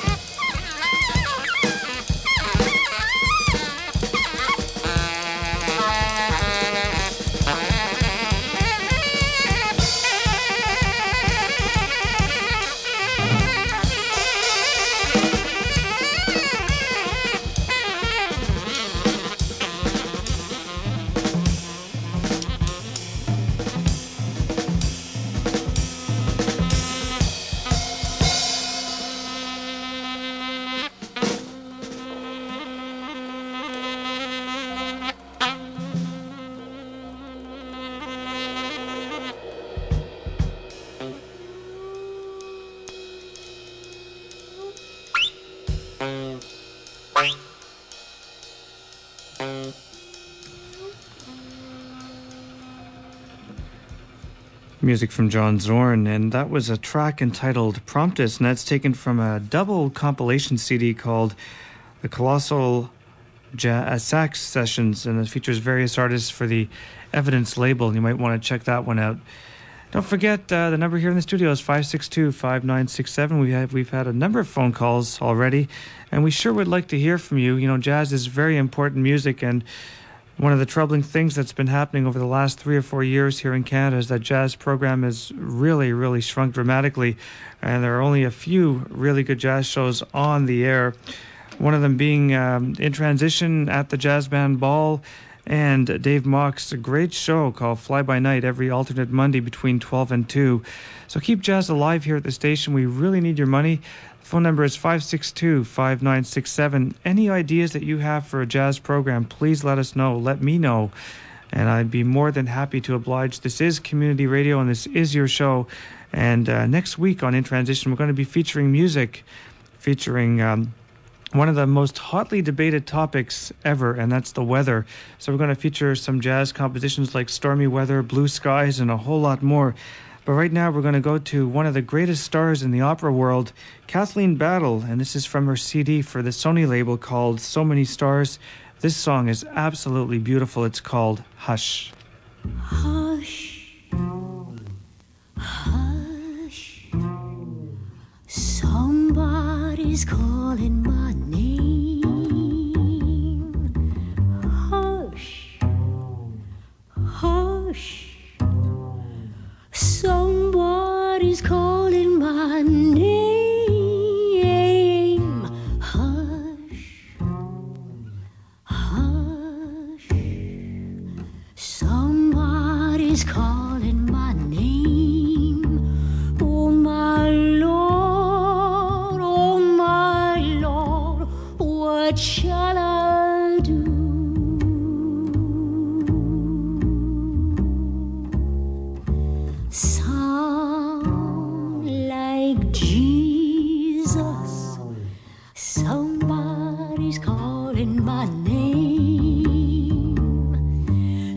Music from John Zorn, and that was a track entitled Promptus, and that's taken from a double compilation CD called The Colossal Sax Sessions, and it features various artists for the Evidence label, and you might want to check that one out. Don't forget, the number here in the studio is 562-5967. We've had a number of phone calls already, and we sure would like to hear from you. You know, jazz is very important music, and one of the troubling things that's been happening over the last 3 or 4 years here in Canada is that jazz program has really, really shrunk dramatically, and there are only a few really good jazz shows on the air. One of them being In Transition at the Jazz Band Ball, and Dave Mock's great show called Fly By Night every alternate Monday between 12 and 2. So keep jazz alive here at the station. We really need your money. Phone number is 562-5967. Any ideas that you have for a jazz program, please let us know. Let me know. And I'd be more than happy to oblige. This is community radio, and this is your show. And next week on In Transition, we're going to be featuring music, featuring one of the most hotly debated topics ever, and that's the weather. So we're going to feature some jazz compositions like Stormy Weather, Blue Skies, and a whole lot more. But right now we're going to go to one of the greatest stars in the opera world, Kathleen Battle, and this is from her CD for the Sony label called So Many Stars. This song is absolutely beautiful. It's called Hush. Hush, hush, somebody's calling my name. Hush, hush, somebody's calling my name. Hush, hush, somebody's calling my name. Oh my Lord, what shall I do? Sound like Jesus, somebody's calling my name.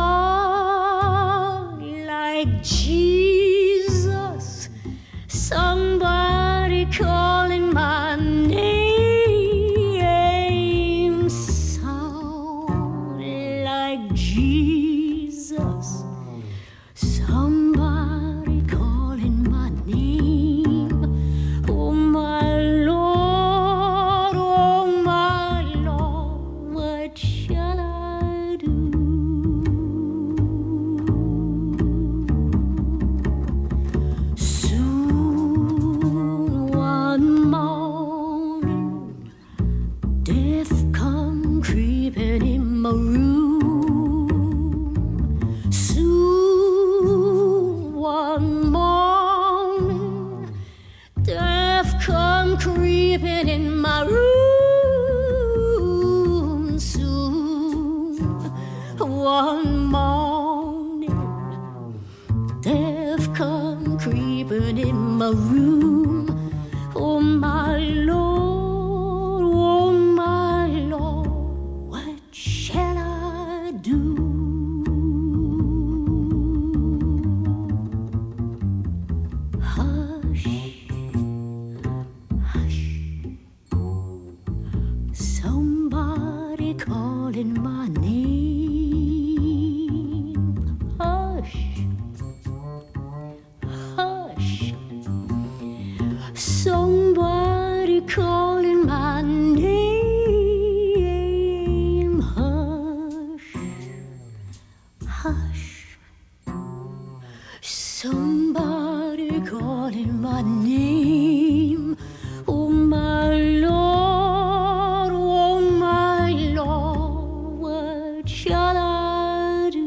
Sound like Jesus, somebody calling my name. Sound my room. Oh my Lord, oh my Lord, what shall I do? Hush, hush, somebody calling my name. Hush, hush, somebody calling my name. Hush, hush, somebody calling my name. Oh my Lord, oh my Lord, what shall I do?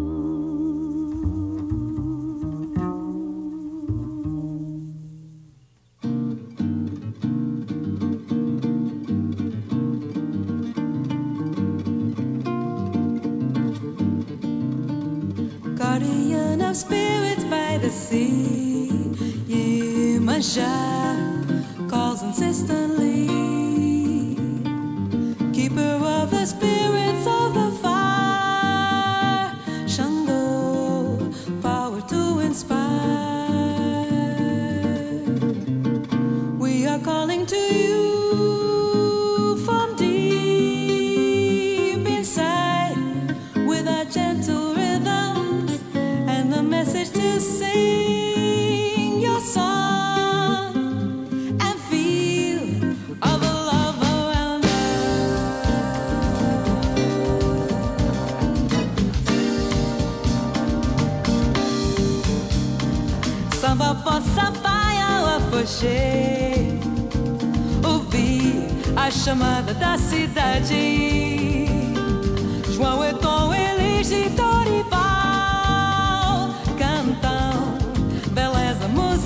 Guardian of spirits by the sea, Yemasha calls insistently. Keeper of the spirits of the fire, Shango, power to inspire. We are calling to you from deep inside with our gentle rhythms and the message to sing your song and feel all the love around us. Samba possa vai foche, ouvir a chamada da cidade. João e Tom, Elige, Dorival cantam beleza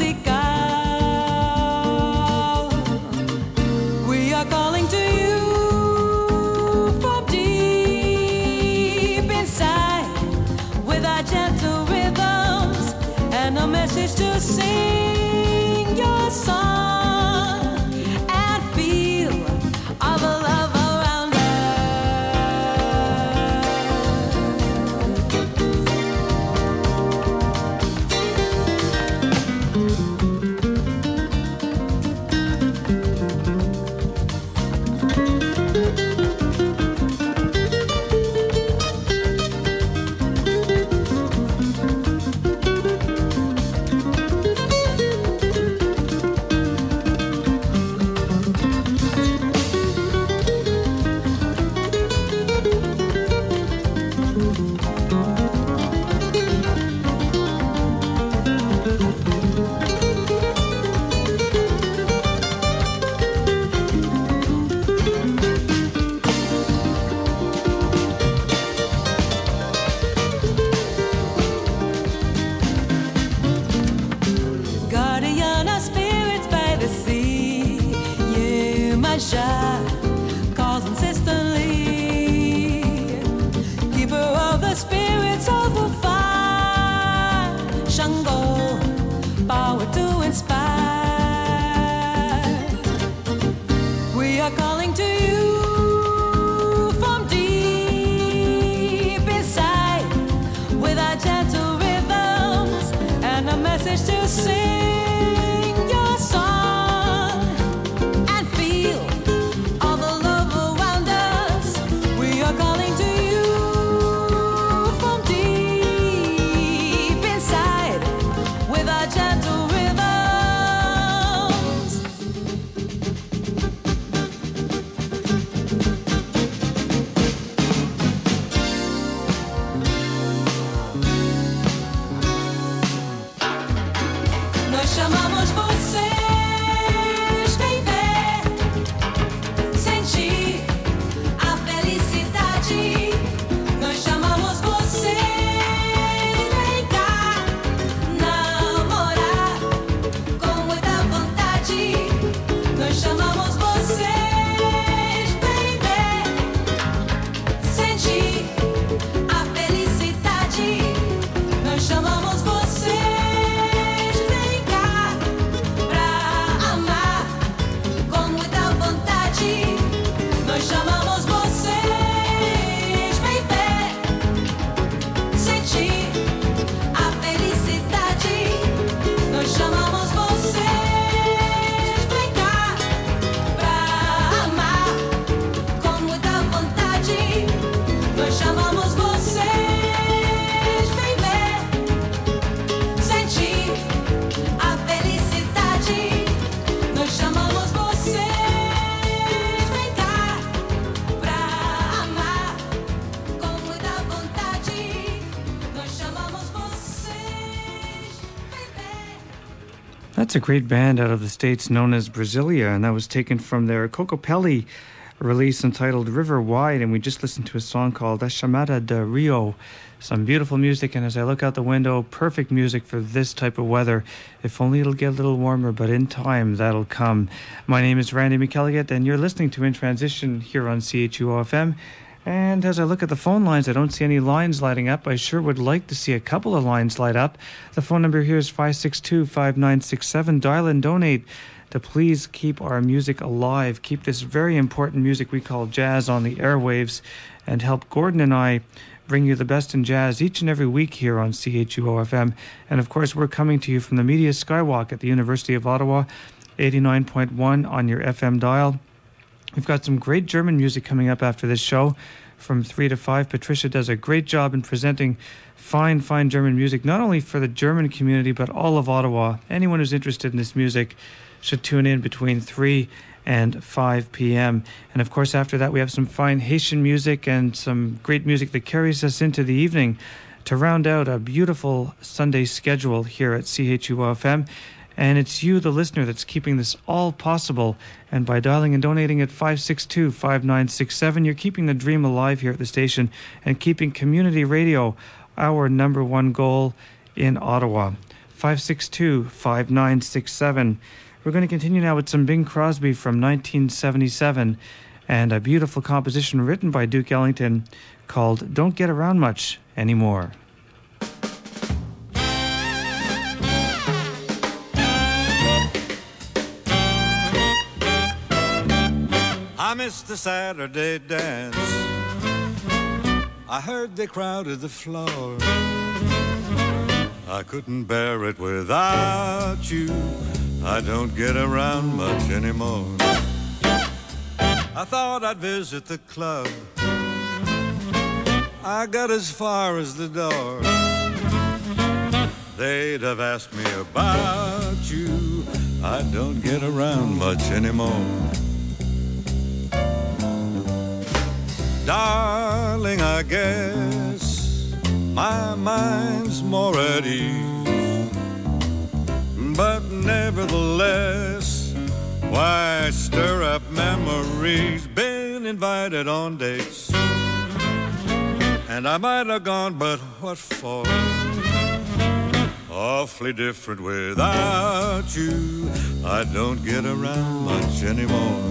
musical. We are calling to you from deep inside with our gentle rhythms and a message to sing your song and feel all the love around us. Guardian of spirits by the sea, Yemasha calls insistently. Keeper of the spirits of the fire, Shango, power to inspire. We are calling to you from deep inside with our gentle rhythms and a message to sing your song and feel all the love around us. We are calling to you from deep inside with our gentle rhythms. No That's a great band out of the States known as Brasilia, and that was taken from their Cocopelli release entitled River Wide, and we just listened to a song called A Chamada de Rio. Some beautiful music, and as I look out the window, perfect music for this type of weather. If only it'll get a little warmer, but in time, that'll come. My name is Randy McElligott, and you're listening to In Transition here on CHUO-FM. And as I look at the phone lines, I don't see any lines lighting up. I sure would like to see a couple of lines light up. The phone number here is 562-5967. Dial and donate to please keep our music alive, keep this very important music we call jazz on the airwaves, and help Gordon and I bring you the best in jazz each and every week here on CHUO-FM. And of course, we're coming to you from the Media Skywalk at the University of Ottawa, 89.1 on your FM dial. We've got some great German music coming up after this show from 3 to 5. Patricia does a great job in presenting fine German music, not only for the German community, but all of Ottawa. Anyone who's interested in this music should tune in between 3 and 5 p.m. And of course, after that, we have some fine Haitian music and some great music that carries us into the evening to round out a beautiful Sunday schedule here at CHUO-FM. And it's you, the listener, that's keeping this all possible. And by dialing and donating at 562-5967, you're keeping the dream alive here at the station and keeping community radio our number one goal in Ottawa. 562-5967. We're going to continue now with some Bing Crosby from 1977 and a beautiful composition written by Duke Ellington called Don't Get Around Much Anymore. I missed the Saturday dance. I heard they crowded the floor. I couldn't bear it without you. I don't get around much anymore. I thought I'd visit the club. I got as far as the door. They'd have asked me about you. I don't get around much anymore. Darling, I guess my mind's more at ease, but nevertheless, why stir up memories? Been invited on dates, and I might have gone, but what for? Awfully different without you. I don't get around much anymore.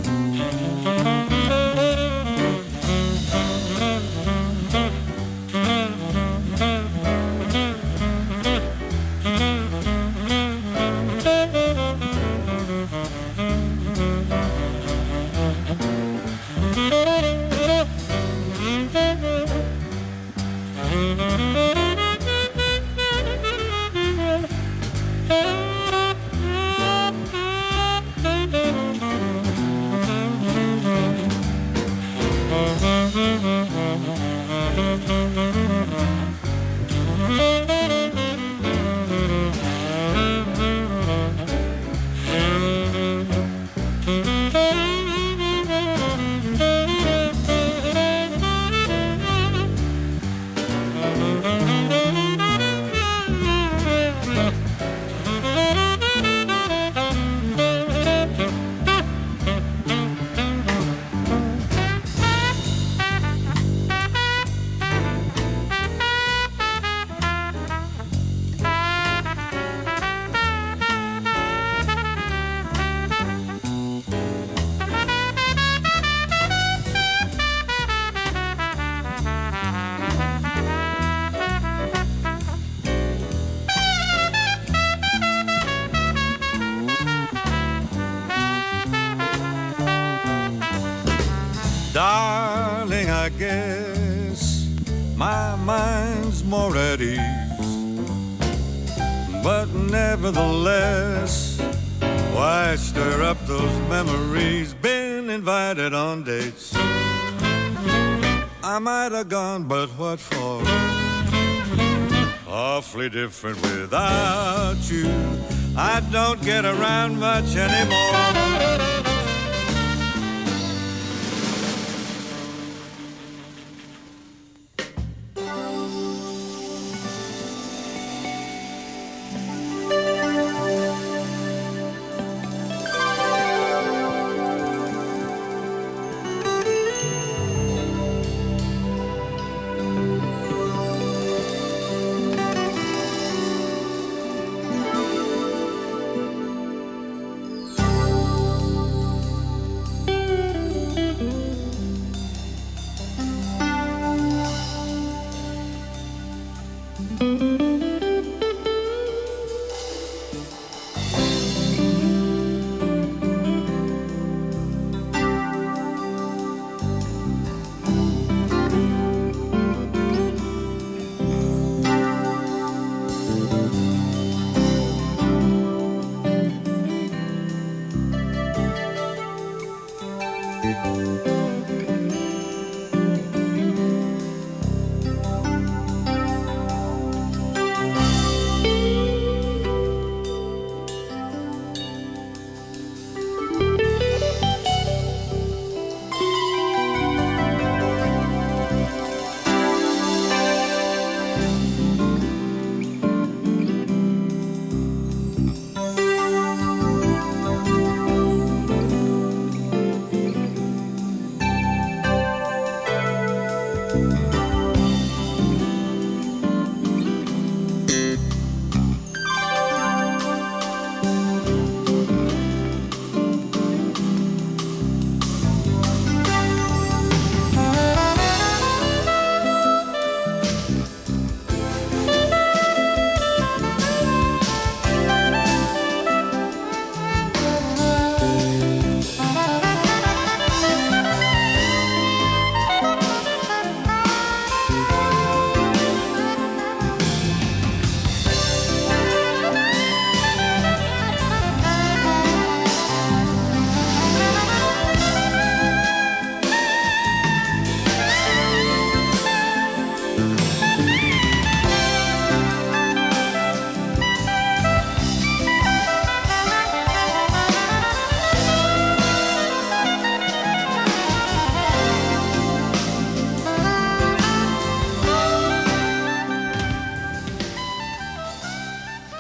Darling, I guess my mind's more at ease, but nevertheless, why stir up those memories? Been invited on dates, I might have gone, but what for? Awfully different without you. I don't get around much anymore.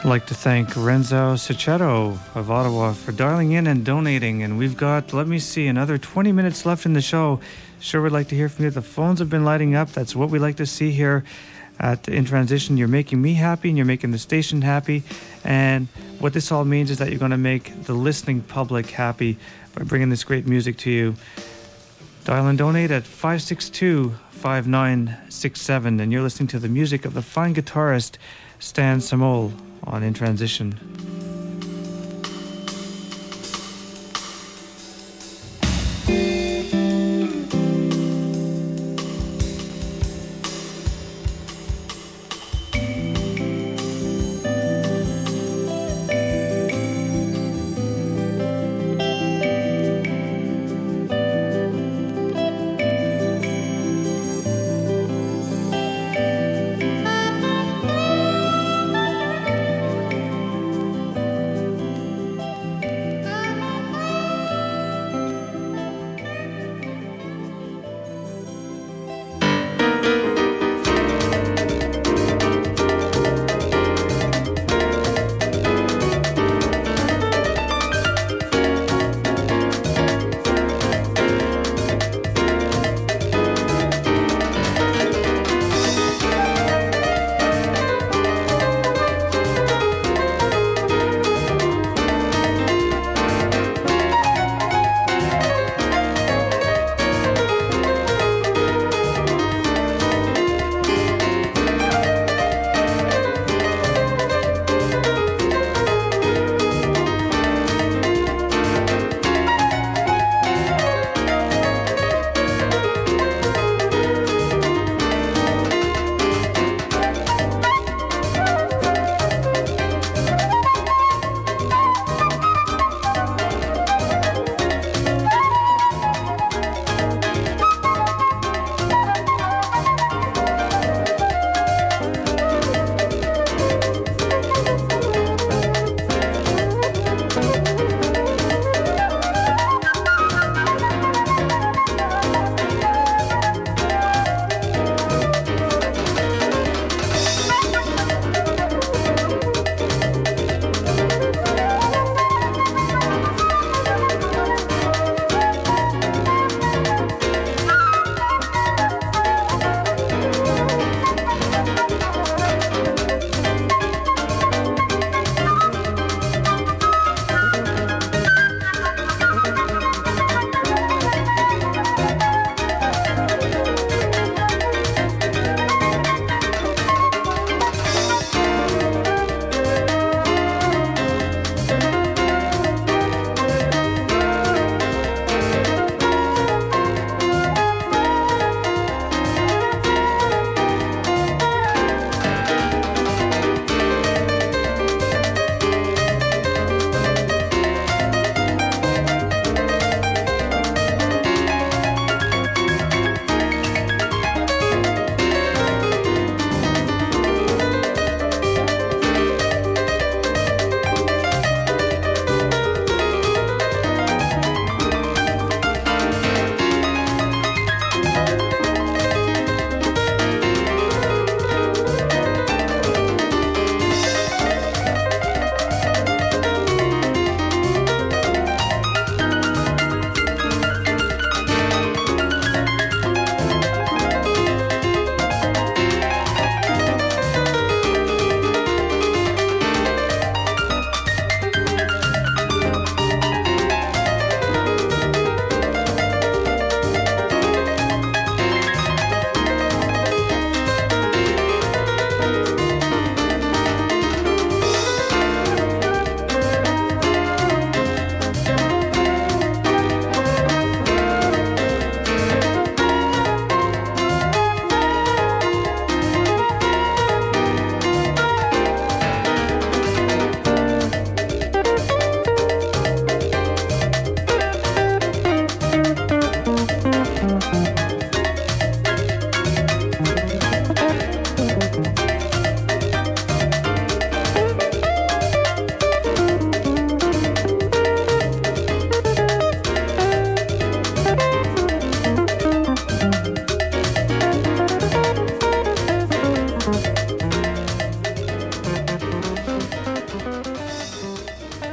I'd like to thank Renzo Cichetto of Ottawa for dialing in and donating. And we've got, let me see, another 20 minutes left in the show. Sure would like to hear from you. The phones have been lighting up. That's what we like to see here at In Transition. You're making me happy and you're making the station happy. And what this all means is that you're going to make the listening public happy by bringing this great music to you. Dial and donate at 562-5967. And you're listening to the music of the fine guitarist Stan Samol on In Transition.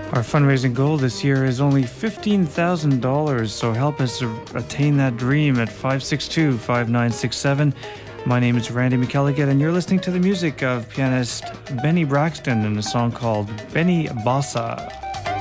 Our fundraising goal this year is only $15,000, so help us attain that dream at 562-5967. My name is Randy McElligott, and you're listening to the music of pianist Benny Braxton in a song called Benny Bossa.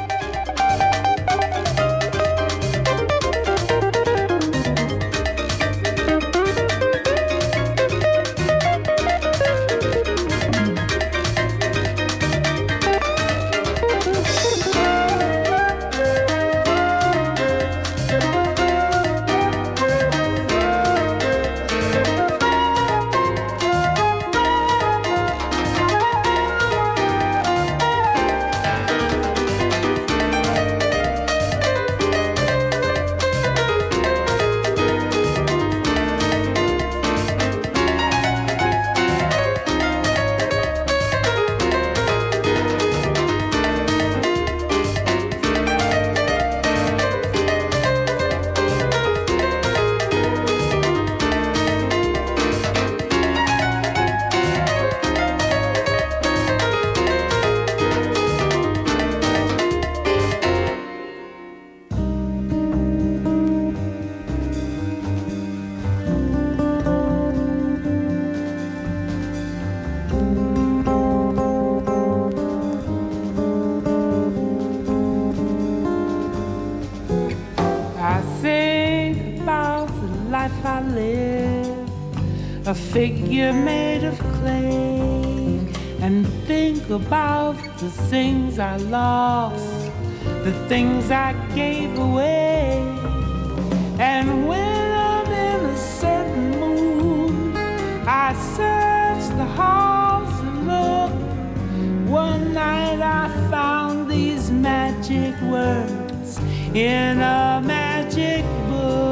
A figure made of clay, and think about the things I lost, the things I gave away. And when I'm in a certain mood, I search the halls and look. One night I found these magic words in a magic book.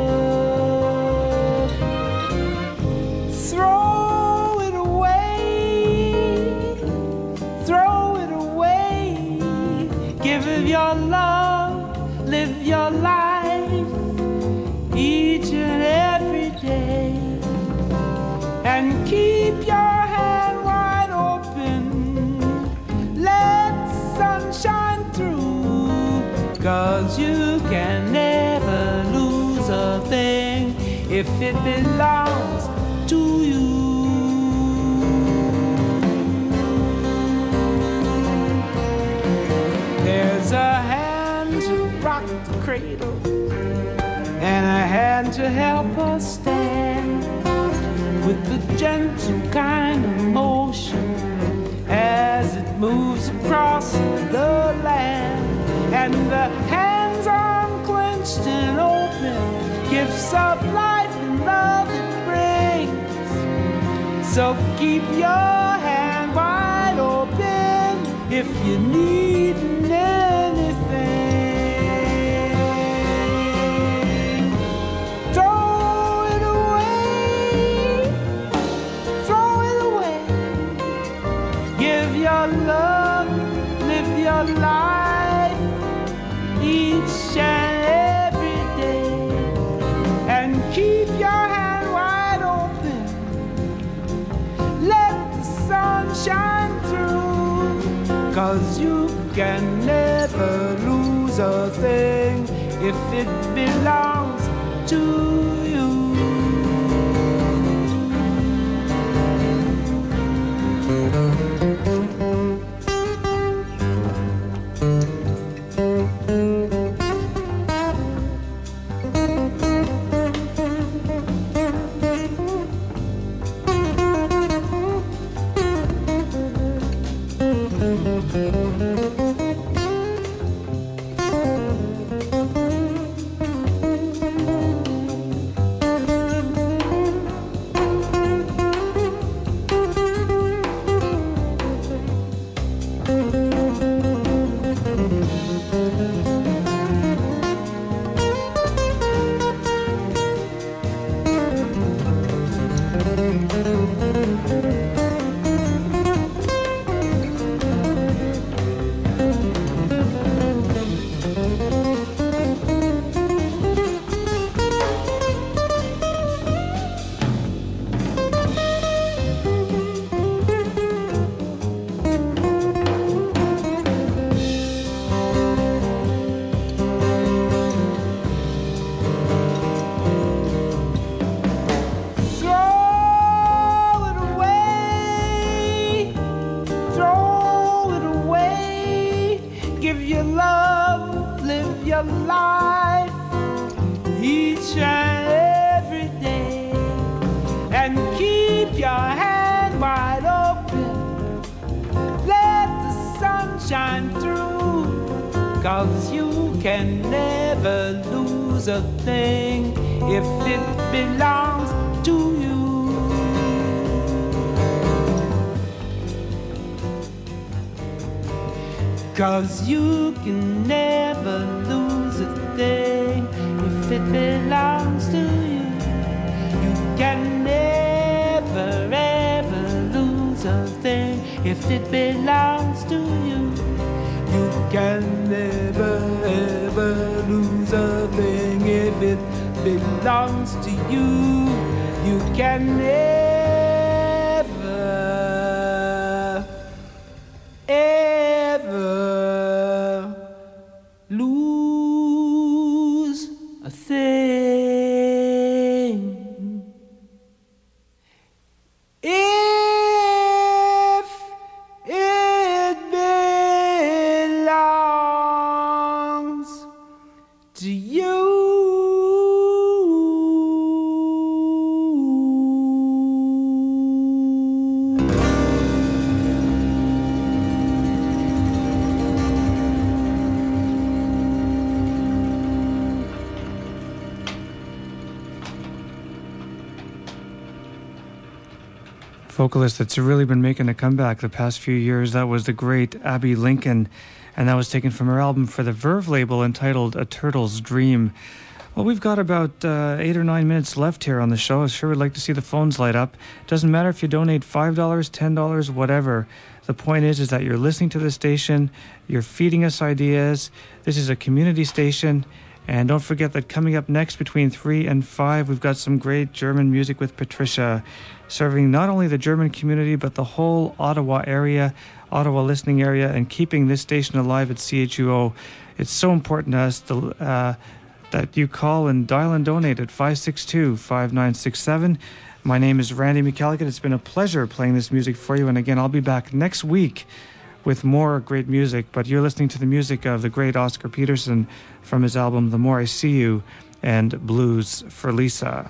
Your love, live your life each and every day, and keep your hand wide open, let sun shine through, 'cause you can never lose a thing if it belongs to you. There's a hand to rock the cradle and a hand to help us stand with the gentle kind of motion as it moves across the land. And the hands unclenched and open, gifts of life and love it brings. So keep your hand wide open if you need anything. Throw it away, throw it away. Give your love, live your life each and every day, and keep your hand wide open. Let the sun shine through, 'cause you can never lose a thing if it belongs to you. your life each and every day, and keep your hand wide open, let the sun shine through, 'cause you can never lose a thing if it belongs to you. 'Cause you can never lose a thing if it belongs to you. You can never ever lose a thing if it belongs to you. You can never ever lose a thing if it belongs to you. You can never ever lose a thing if it belongs to you. Vocalist that's really been making a comeback the past few years. That was the great Abby Lincoln, and that was taken from her album for the Verve label entitled A Turtle's Dream. Well, we've got about 8 or 9 minutes left here on the show. I sure would like to see the phones light up. Doesn't matter if you donate $5, $10, whatever. The point is that you're listening to the station, you're feeding us ideas. This is a community station. And don't forget that coming up next between 3 and 5, we've got some great German music with Patricia, serving not only the German community, but the whole Ottawa area, Ottawa listening area, and keeping this station alive at CHUO. It's so important to us that you call and dial and donate at 562-5967. My name is Randy McCalligan. It's been a pleasure playing this music for you. And again, I'll be back next week with more great music, but you're listening to the music of the great Oscar Peterson from his album The More I See You and Blues for Lisa.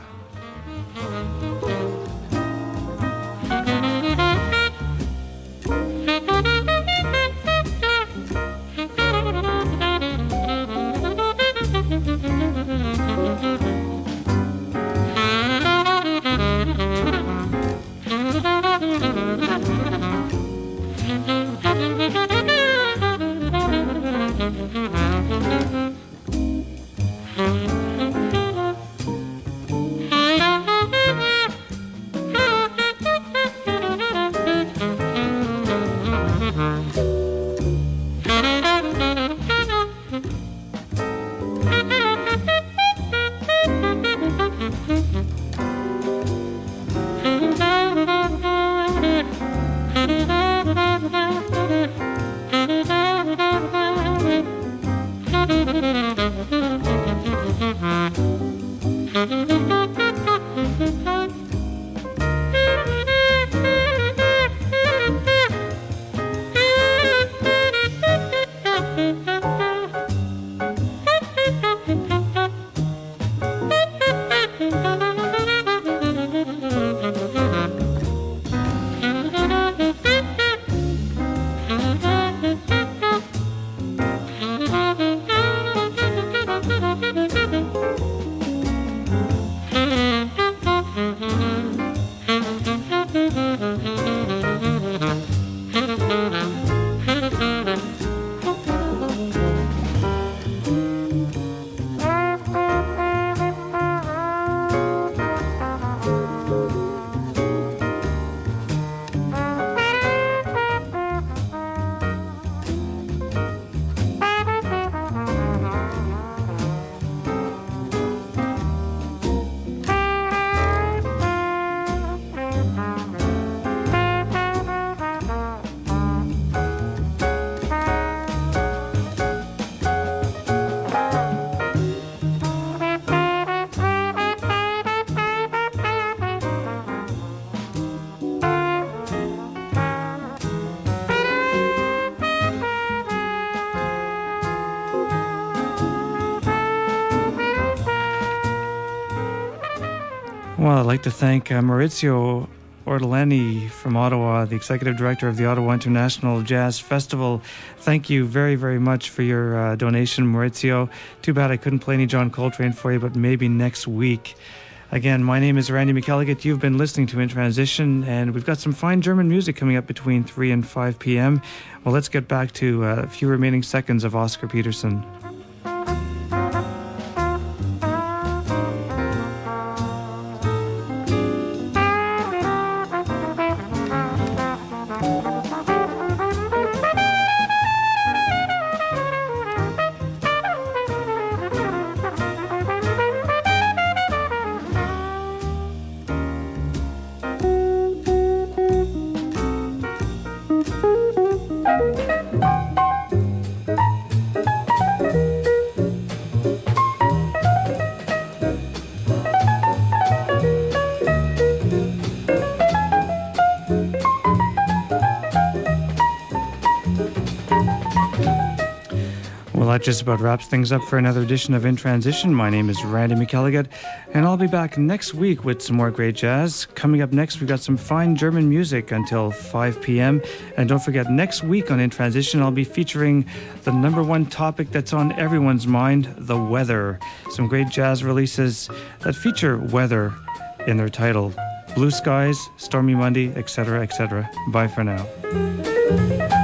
Well, I'd like to thank Maurizio Ortolani from Ottawa, the executive director of the Ottawa International Jazz Festival. Thank you very, very much for your donation, Maurizio. Too bad I couldn't play any John Coltrane for you, but maybe next week. Again, my name is Randy McElligott. You've been listening to In Transition, and we've got some fine German music coming up between 3 and 5 p.m. Well, let's get back to a few remaining seconds of Oscar Peterson. That just about wraps things up for another edition of In Transition. My name is Randy McElligott, and I'll be back next week with some more great jazz. Coming up next, we've got some fine German music until 5 p.m. And don't forget, next week on In Transition, I'll be featuring the number one topic that's on everyone's mind, the weather. Some great jazz releases that feature weather in their title. Blue skies, stormy Monday, etc., etc. Bye for now.